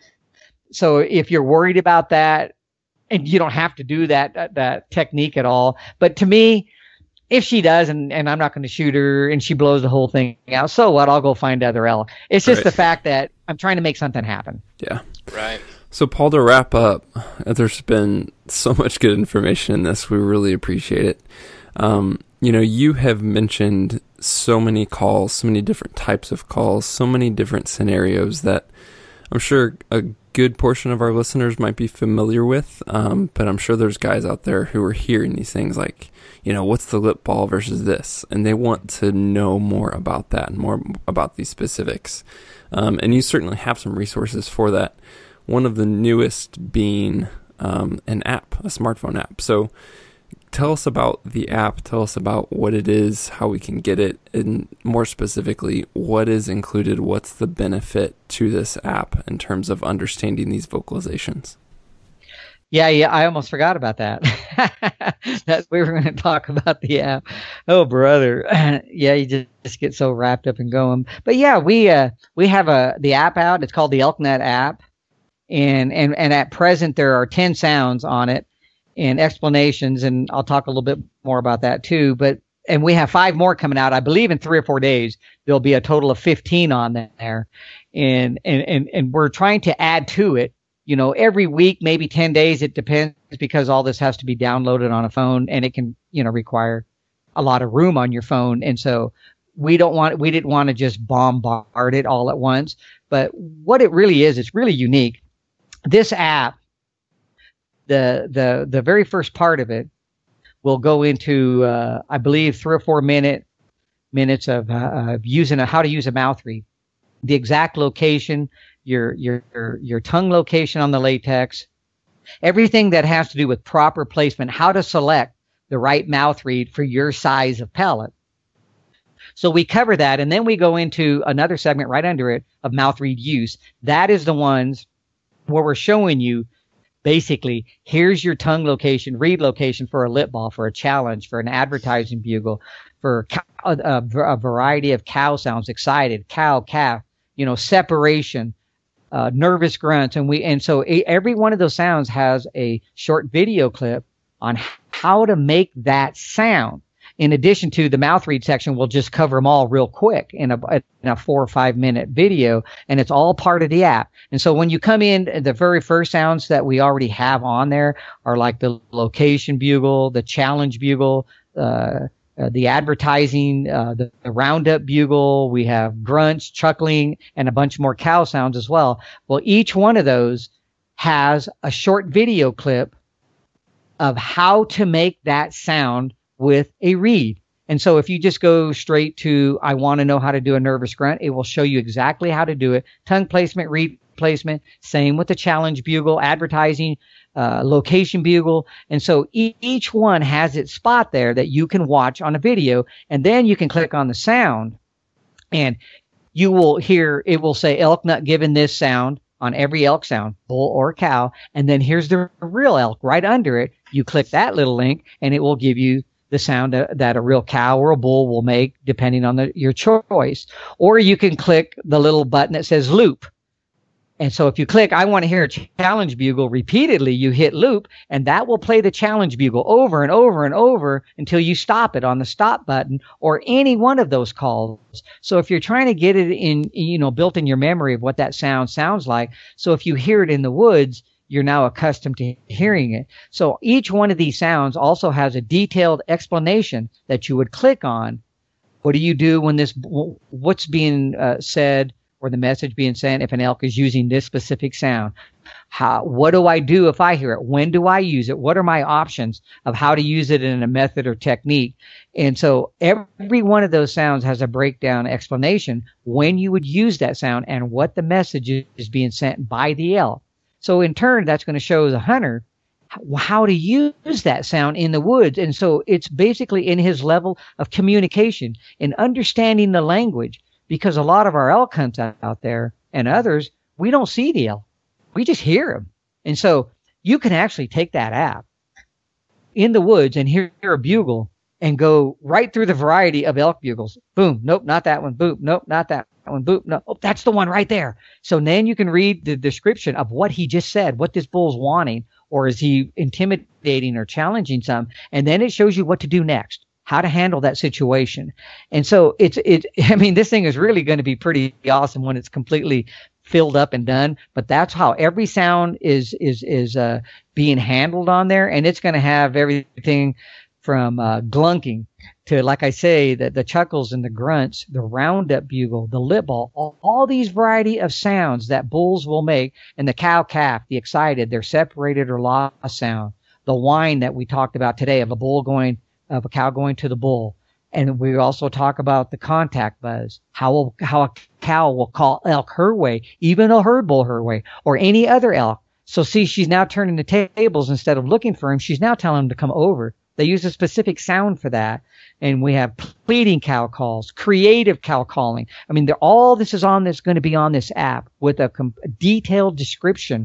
So if you're worried about that, and you don't have to do that that, that technique at all. But to me, if she does, and, and I'm not going to shoot her, and she blows the whole thing out, so what? I'll go find other elk. It's just right. the fact that I'm trying to make something happen. Yeah. Right. So, Paul, to wrap up, there's been so much good information in this. We really appreciate it. Um, you know, you have mentioned so many calls, so many different types of calls, so many different scenarios that I'm sure a good portion of our listeners might be familiar with, um, but I'm sure there's guys out there who are hearing these things like, you know, what's the lip ball versus this? And they want to know more about that and more about these specifics. Um, and you certainly have some resources for that. One of the newest being um, an app, a smartphone app. So tell us about the app. Tell us about what it is, how we can get it, and more specifically, what is included, what's the benefit to this app in terms of understanding these vocalizations. Yeah, yeah, I almost forgot about that. that we were going to talk about the app. Oh, brother. Yeah, you just, just get so wrapped up and going. But yeah, we uh, we have a the app out. It's called the ElkNut app. And, and, and at present, there are ten sounds on it and explanations, and I'll talk a little bit more about that too. But and we have five more coming out. I believe in three or four days, there'll be a total of fifteen on there. And, and, and, and we're trying to add to it. You know, every week, maybe ten days, it depends, because all this has to be downloaded on a phone, and it can, you know, require a lot of room on your phone. And so we don't want, we didn't want to just bombard it all at once. But what it really is, it's really unique. This app, the, the, the very first part of it will go into, uh, I believe, three or four minute minutes of, uh, of using a, how to use a mouth reed, the exact location, your your your tongue location on the latex, everything that has to do with proper placement, how to select the right mouth reed for your size of pellet. So we cover that, and then we go into another segment right under it of mouth reed use. That is the ones where we're showing you basically, here's your tongue location, reed location for a lip ball, for a challenge, for an advertising bugle, for a, a, a variety of cow sounds, excited, cow, calf, you know, separation, Uh, nervous grunts, and we and so a, every one of those sounds has a short video clip on how to make that sound. In addition to the mouth reed section, we'll just cover them all real quick in a, in a four or five minute video, and it's all part of the app. And so when you come in, the very first sounds that we already have on there are like the location bugle, the challenge bugle, uh, Uh, the advertising, uh, the, the roundup bugle, we have grunts, chuckling, and a bunch more cow sounds as well. Well, each one of those has a short video clip of how to make that sound with a reed. And so if you just go straight to, I want to know how to do a nervous grunt, it will show you exactly how to do it. Tongue placement, reed placement, same with the challenge bugle, advertising, uh, location bugle. And so e- each one has its spot there that you can watch on a video, and then you can click on the sound, and you will hear, it will say elk nut given this sound on every elk sound, bull or cow. And then here's the real elk right under it. You click that little link, and it will give you the sound that, that a real cow or a bull will make, depending on the, your choice. Or you can click the little button that says loop. And so if you click, I want to hear a challenge bugle repeatedly, you hit loop, and that will play the challenge bugle over and over and over until you stop it on the stop button or any one of those calls. So if you're trying to get it in, you know, built in your memory of what that sound sounds like, so if you hear it in the woods, you're now accustomed to hearing it. So each one of these sounds also has a detailed explanation that you would click on. What do you do when this, what's being uh, said, or the message being sent if an elk is using this specific sound? How, what do I do if I hear it? When do I use it? What are my options of how to use it in a method or technique? And so every one of those sounds has a breakdown explanation when you would use that sound and what the message is being sent by the elk. So in turn, that's going to show the hunter how to use that sound in the woods. And so it's basically in his level of communication and understanding the language. Because a lot of our elk hunts out there and others, we don't see the elk. We just hear them. And so you can actually take that app in the woods and hear a bugle and go right through the variety of elk bugles. Boom. Nope, not that one. Boom. Nope, not that one. Boom. No, oh, that's the one right there. So then you can read the description of what he just said, what this bull's wanting, or is he intimidating or challenging some? And then it shows you what to do next, how to handle that situation. And so it's, it, I mean, this thing is really going to be pretty awesome when it's completely filled up and done, but that's how every sound is, is, is, uh, being handled on there. And it's going to have everything from, uh, glunking to, like I say, the, the chuckles and the grunts, the roundup bugle, the lip ball, all, all these variety of sounds that bulls will make, and the cow calf, the excited, their separated or lost sound, the whine that we talked about today of a bull going, of a cow going to the bull. And we also talk about the contact buzz, how, how a cow will call elk her way, even a herd bull her way, or any other elk. So see, she's now turning the tables. Instead of looking for him, she's now telling him to come over. They use a specific sound for that. And we have pleading cow calls, creative cow calling. I mean, all this is on this, going to be on this app with a, com- a detailed description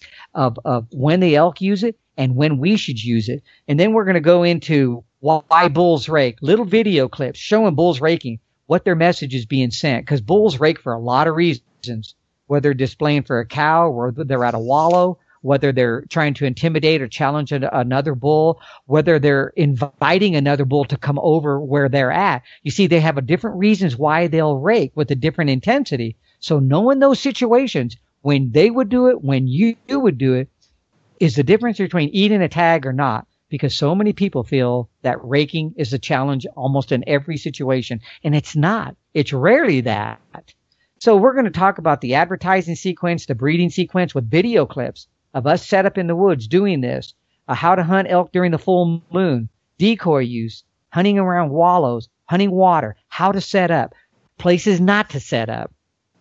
of, of when the elk use it and when we should use it. And then we're going to go into why bulls rake, little video clips showing bulls raking, what their message is being sent. Because bulls rake for a lot of reasons, whether they're displaying for a cow, or they're at a wallow, whether they're trying to intimidate or challenge another bull, whether they're inviting another bull to come over where they're at. You see, they have a different reasons why they'll rake with a different intensity. So knowing those situations, when they would do it, when you would do it, is the difference between eating a tag or not. Because so many people feel that raking is a challenge almost in every situation. And it's not. It's rarely that. So we're going to talk about the advertising sequence, the breeding sequence with video clips of us set up in the woods doing this, uh, how to hunt elk during the full moon, decoy use, hunting around wallows, hunting water, how to set up, places not to set up,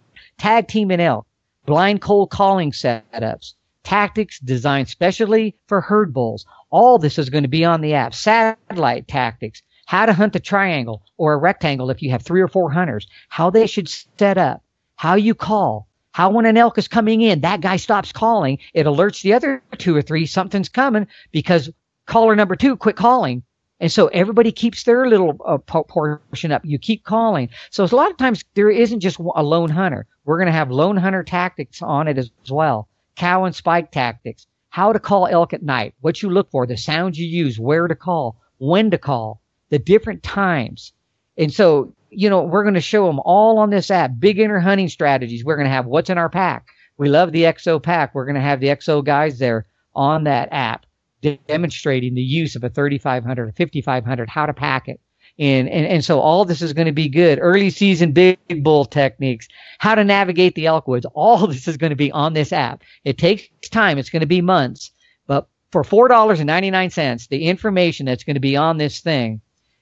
tag teaming elk, blind cold calling setups, tactics designed specially for herd bulls. All this is going to be on the app. Satellite tactics, how to hunt a triangle or a rectangle if you have three or four hunters, how they should set up, how you call, how when an elk is coming in, that guy stops calling. It alerts the other two or three something's coming because caller number two quit calling. And so everybody keeps their little uh, portion up. You keep calling. So a lot of times there isn't just a lone hunter. We're going to have lone hunter tactics on it as well. Cow and spike tactics. How to call elk at night, what you look for, the sounds you use, where to call, when to call, the different times. And so, you know, we're going to show them all on this app, beginner hunting strategies. We're going to have what's in our pack. We love the X O pack. We're going to have the X O guys there on that app de- demonstrating the use of a thirty-five hundred, a fifty-five hundred, how to pack it. And, and, and so all this is going to be good. Early season big bull techniques, how to navigate the elk woods. All this is going to be on this app. It takes time. It's going to be months. But for four dollars and ninety-nine cents, the information that's going to be on this thing,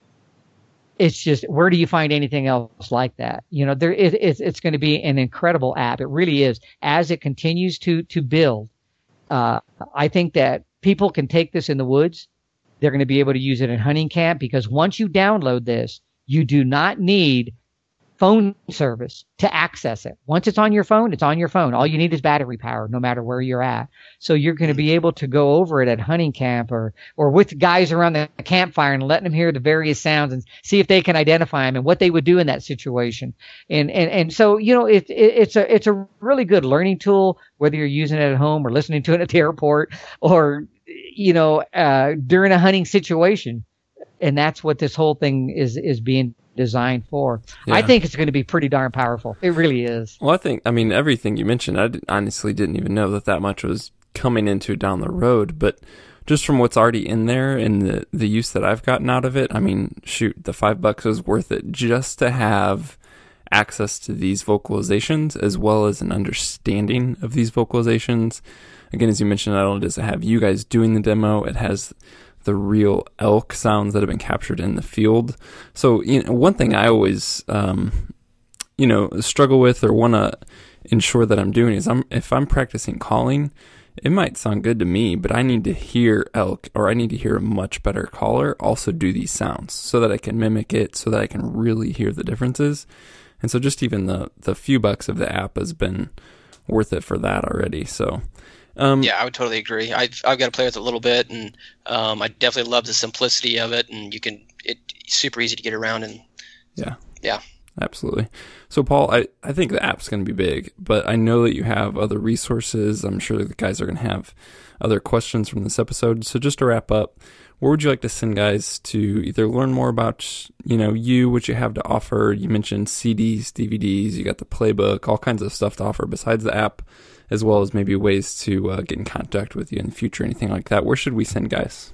it's just, where do you find anything else like that? You know, there it, it's, it's going to be an incredible app. It really is. As it continues to, to build, uh, I think that people can take this in the woods. They're going to be able to use it in hunting camp, because once you download this, you do not need phone service to access it. Once it's on your phone, it's on your phone. All you need is battery power, no matter where you're at. So you're going to be able to go over it at hunting camp or, or with guys around the campfire and letting them hear the various sounds and see if they can identify them and what they would do in that situation. And, and, and so, you know, it, it, it's a, it's a really good learning tool, whether you're using it at home or listening to it at the airport or, you know, uh, during a hunting situation. And that's what this whole thing is, is being designed for. Yeah. I think it's going to be pretty darn powerful. It really is. Well, I think, I mean, everything you mentioned, I honestly didn't even know that that much was coming into down the road, but just from what's already in there and the, the use that I've gotten out of it, I mean, shoot, the five bucks is worth it just to have access to these vocalizations as well as an understanding of these vocalizations. Again, as you mentioned, not only does it have you guys doing the demo, it has the real elk sounds that have been captured in the field. So, you know, one thing I always, um, you know, struggle with or want to ensure that I'm doing is I'm, if I'm practicing calling, it might sound good to me, but I need to hear elk or I need to hear a much better caller also do these sounds so that I can mimic it, so that I can really hear the differences. And so just even the, the few bucks of the app has been worth it for that already. So, Um, yeah, I would totally agree. I've I've got to play with it a little bit, and um, I definitely love the simplicity of it, and you can it, it's super easy to get around, and yeah, yeah, absolutely. So, Paul, I, I think the app's going to be big, but I know that you have other resources. I'm sure the guys are going to have other questions from this episode. So, just to wrap up, where would you like to send guys to either learn more about, you know, you, what you have to offer? You mentioned C Ds, D V Ds, you got the playbook, all kinds of stuff to offer besides the app, as well as maybe ways to uh, get in contact with you in the future, anything like that. Where should we send guys?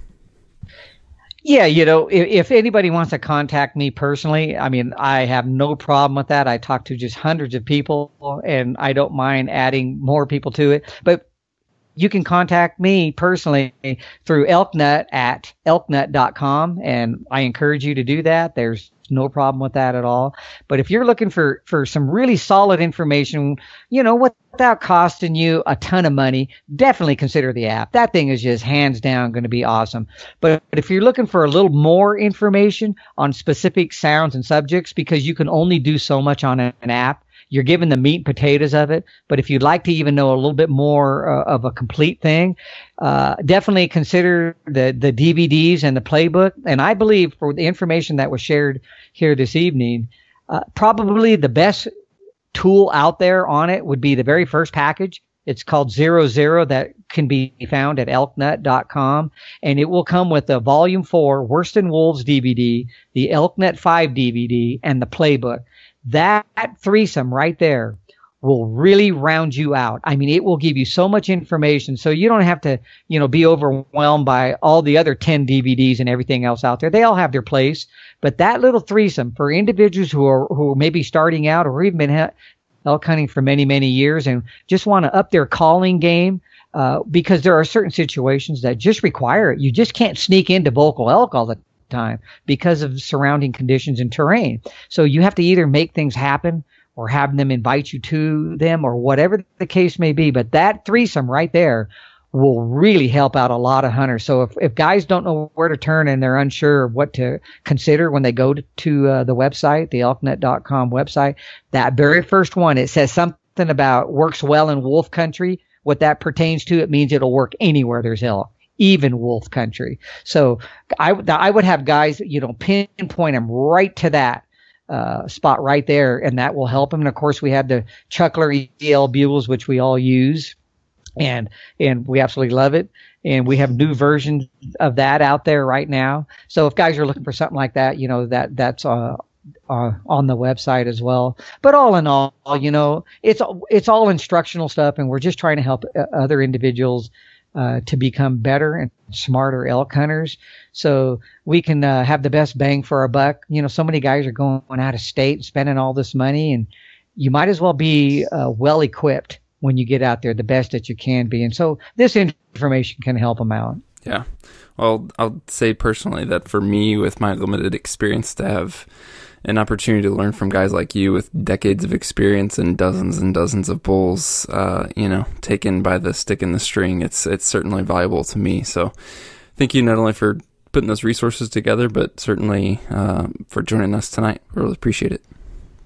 Yeah, you know, if, if anybody wants to contact me personally, I mean, I have no problem with that. I talk to just hundreds of people, and I don't mind adding more people to it. But you can contact me personally through Elknut at elknut dot com, and I encourage you to do that. There's no problem with that at all. But if you're looking for, for some really solid information, you know, without costing you a ton of money, definitely consider the app. That thing is just hands down going to be awesome. But if you're looking for a little more information on specific sounds and subjects, because you can only do so much on an app, you're given the meat and potatoes of it. But if you'd like to even know a little bit more uh, of a complete thing, uh, definitely consider the, the D V Ds and the playbook. And I believe for the information that was shared here this evening, uh, probably the best tool out there on it would be the very first package. It's called Zero Zero, that can be found at elknut dot com. And it will come with the Volume four Worsted Wolves D V D, the Elknut five D V D, and the playbook. That threesome right there will really round you out. I mean, it will give you so much information, so you don't have to, you know, be overwhelmed by all the other ten D V Ds and everything else out there. They all have their place, but that little threesome for individuals who are who may be starting out or even been elk hunting for many, many years and just want to up their calling game, uh, because there are certain situations that just require it. You just can't sneak into vocal elk all the time because of surrounding conditions and terrain. So you have to either make things happen or have them invite you to them or whatever the case may be. But that threesome right there will really help out a lot of hunters. So if, if guys don't know where to turn and they're unsure of what to consider when they go to, to uh, the website, the elknut dot com website, that very first one, it says something about works well in wolf country. What that pertains to, it means it'll work anywhere there's elk, even wolf country. So I, I would have guys, you know, pinpoint them right to that uh, spot right there, and that will help them. And of course, we have the Chuckler E L bugles, which we all use, and and we absolutely love it. And we have new versions of that out there right now. So if guys are looking for something like that, you know, that that's uh, uh, on the website as well. But all in all, you know, it's it's all instructional stuff, and we're just trying to help other individuals Uh, to become better and smarter elk hunters, so we can uh, have the best bang for our buck. You know, so many guys are going out of state and spending all this money, and you might as well be uh, well equipped when you get out there, the best that you can be. And so this information can help them out. Yeah. Well, I'll say personally that for me, with my limited experience, to have an opportunity to learn from guys like you with decades of experience and dozens and dozens of bulls, uh, you know, taken by the stick and the string, it's it's certainly valuable to me. So thank you not only for putting those resources together, but certainly uh, for joining us tonight. Really appreciate it.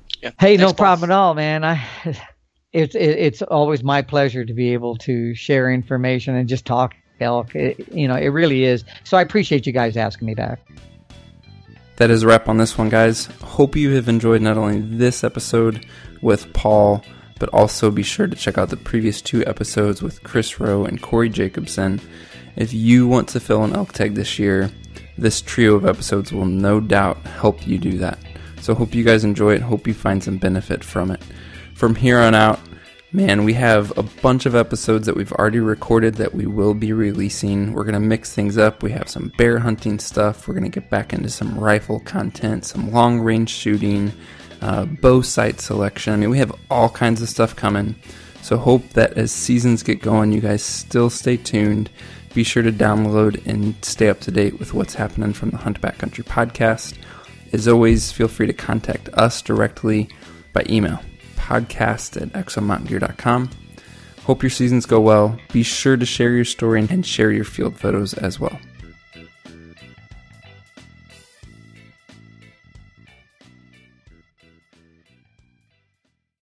Yeah. Hey, Thanks, no Paul. problem at all, man. I, it's it, it's always my pleasure to be able to share information and just talk elk. It, you know, it really is. So I appreciate you guys asking me back. That is a wrap on this one, guys. Hope you have enjoyed not only this episode with Paul, but also be sure to check out the previous two episodes with Chris Rowe and Corey Jacobson. If you want to fill an elk tag this year, this trio of episodes will no doubt help you do that. So hope you guys enjoy it. Hope you find some benefit from it. From here on out, man, we have a bunch of episodes that we've already recorded that we will be releasing. We're going to mix things up. We have some bear hunting stuff. We're going to get back into some rifle content, some long-range shooting, uh, bow sight selection. I mean, we have all kinds of stuff coming. So hope that as seasons get going, you guys still stay tuned. Be sure to download and stay up to date with what's happening from the Hunt Backcountry podcast. As always, feel free to contact us directly by email, podcast at exo mountain gear dot com. Hope your seasons go well. Be sure to share your story and share your field photos as well.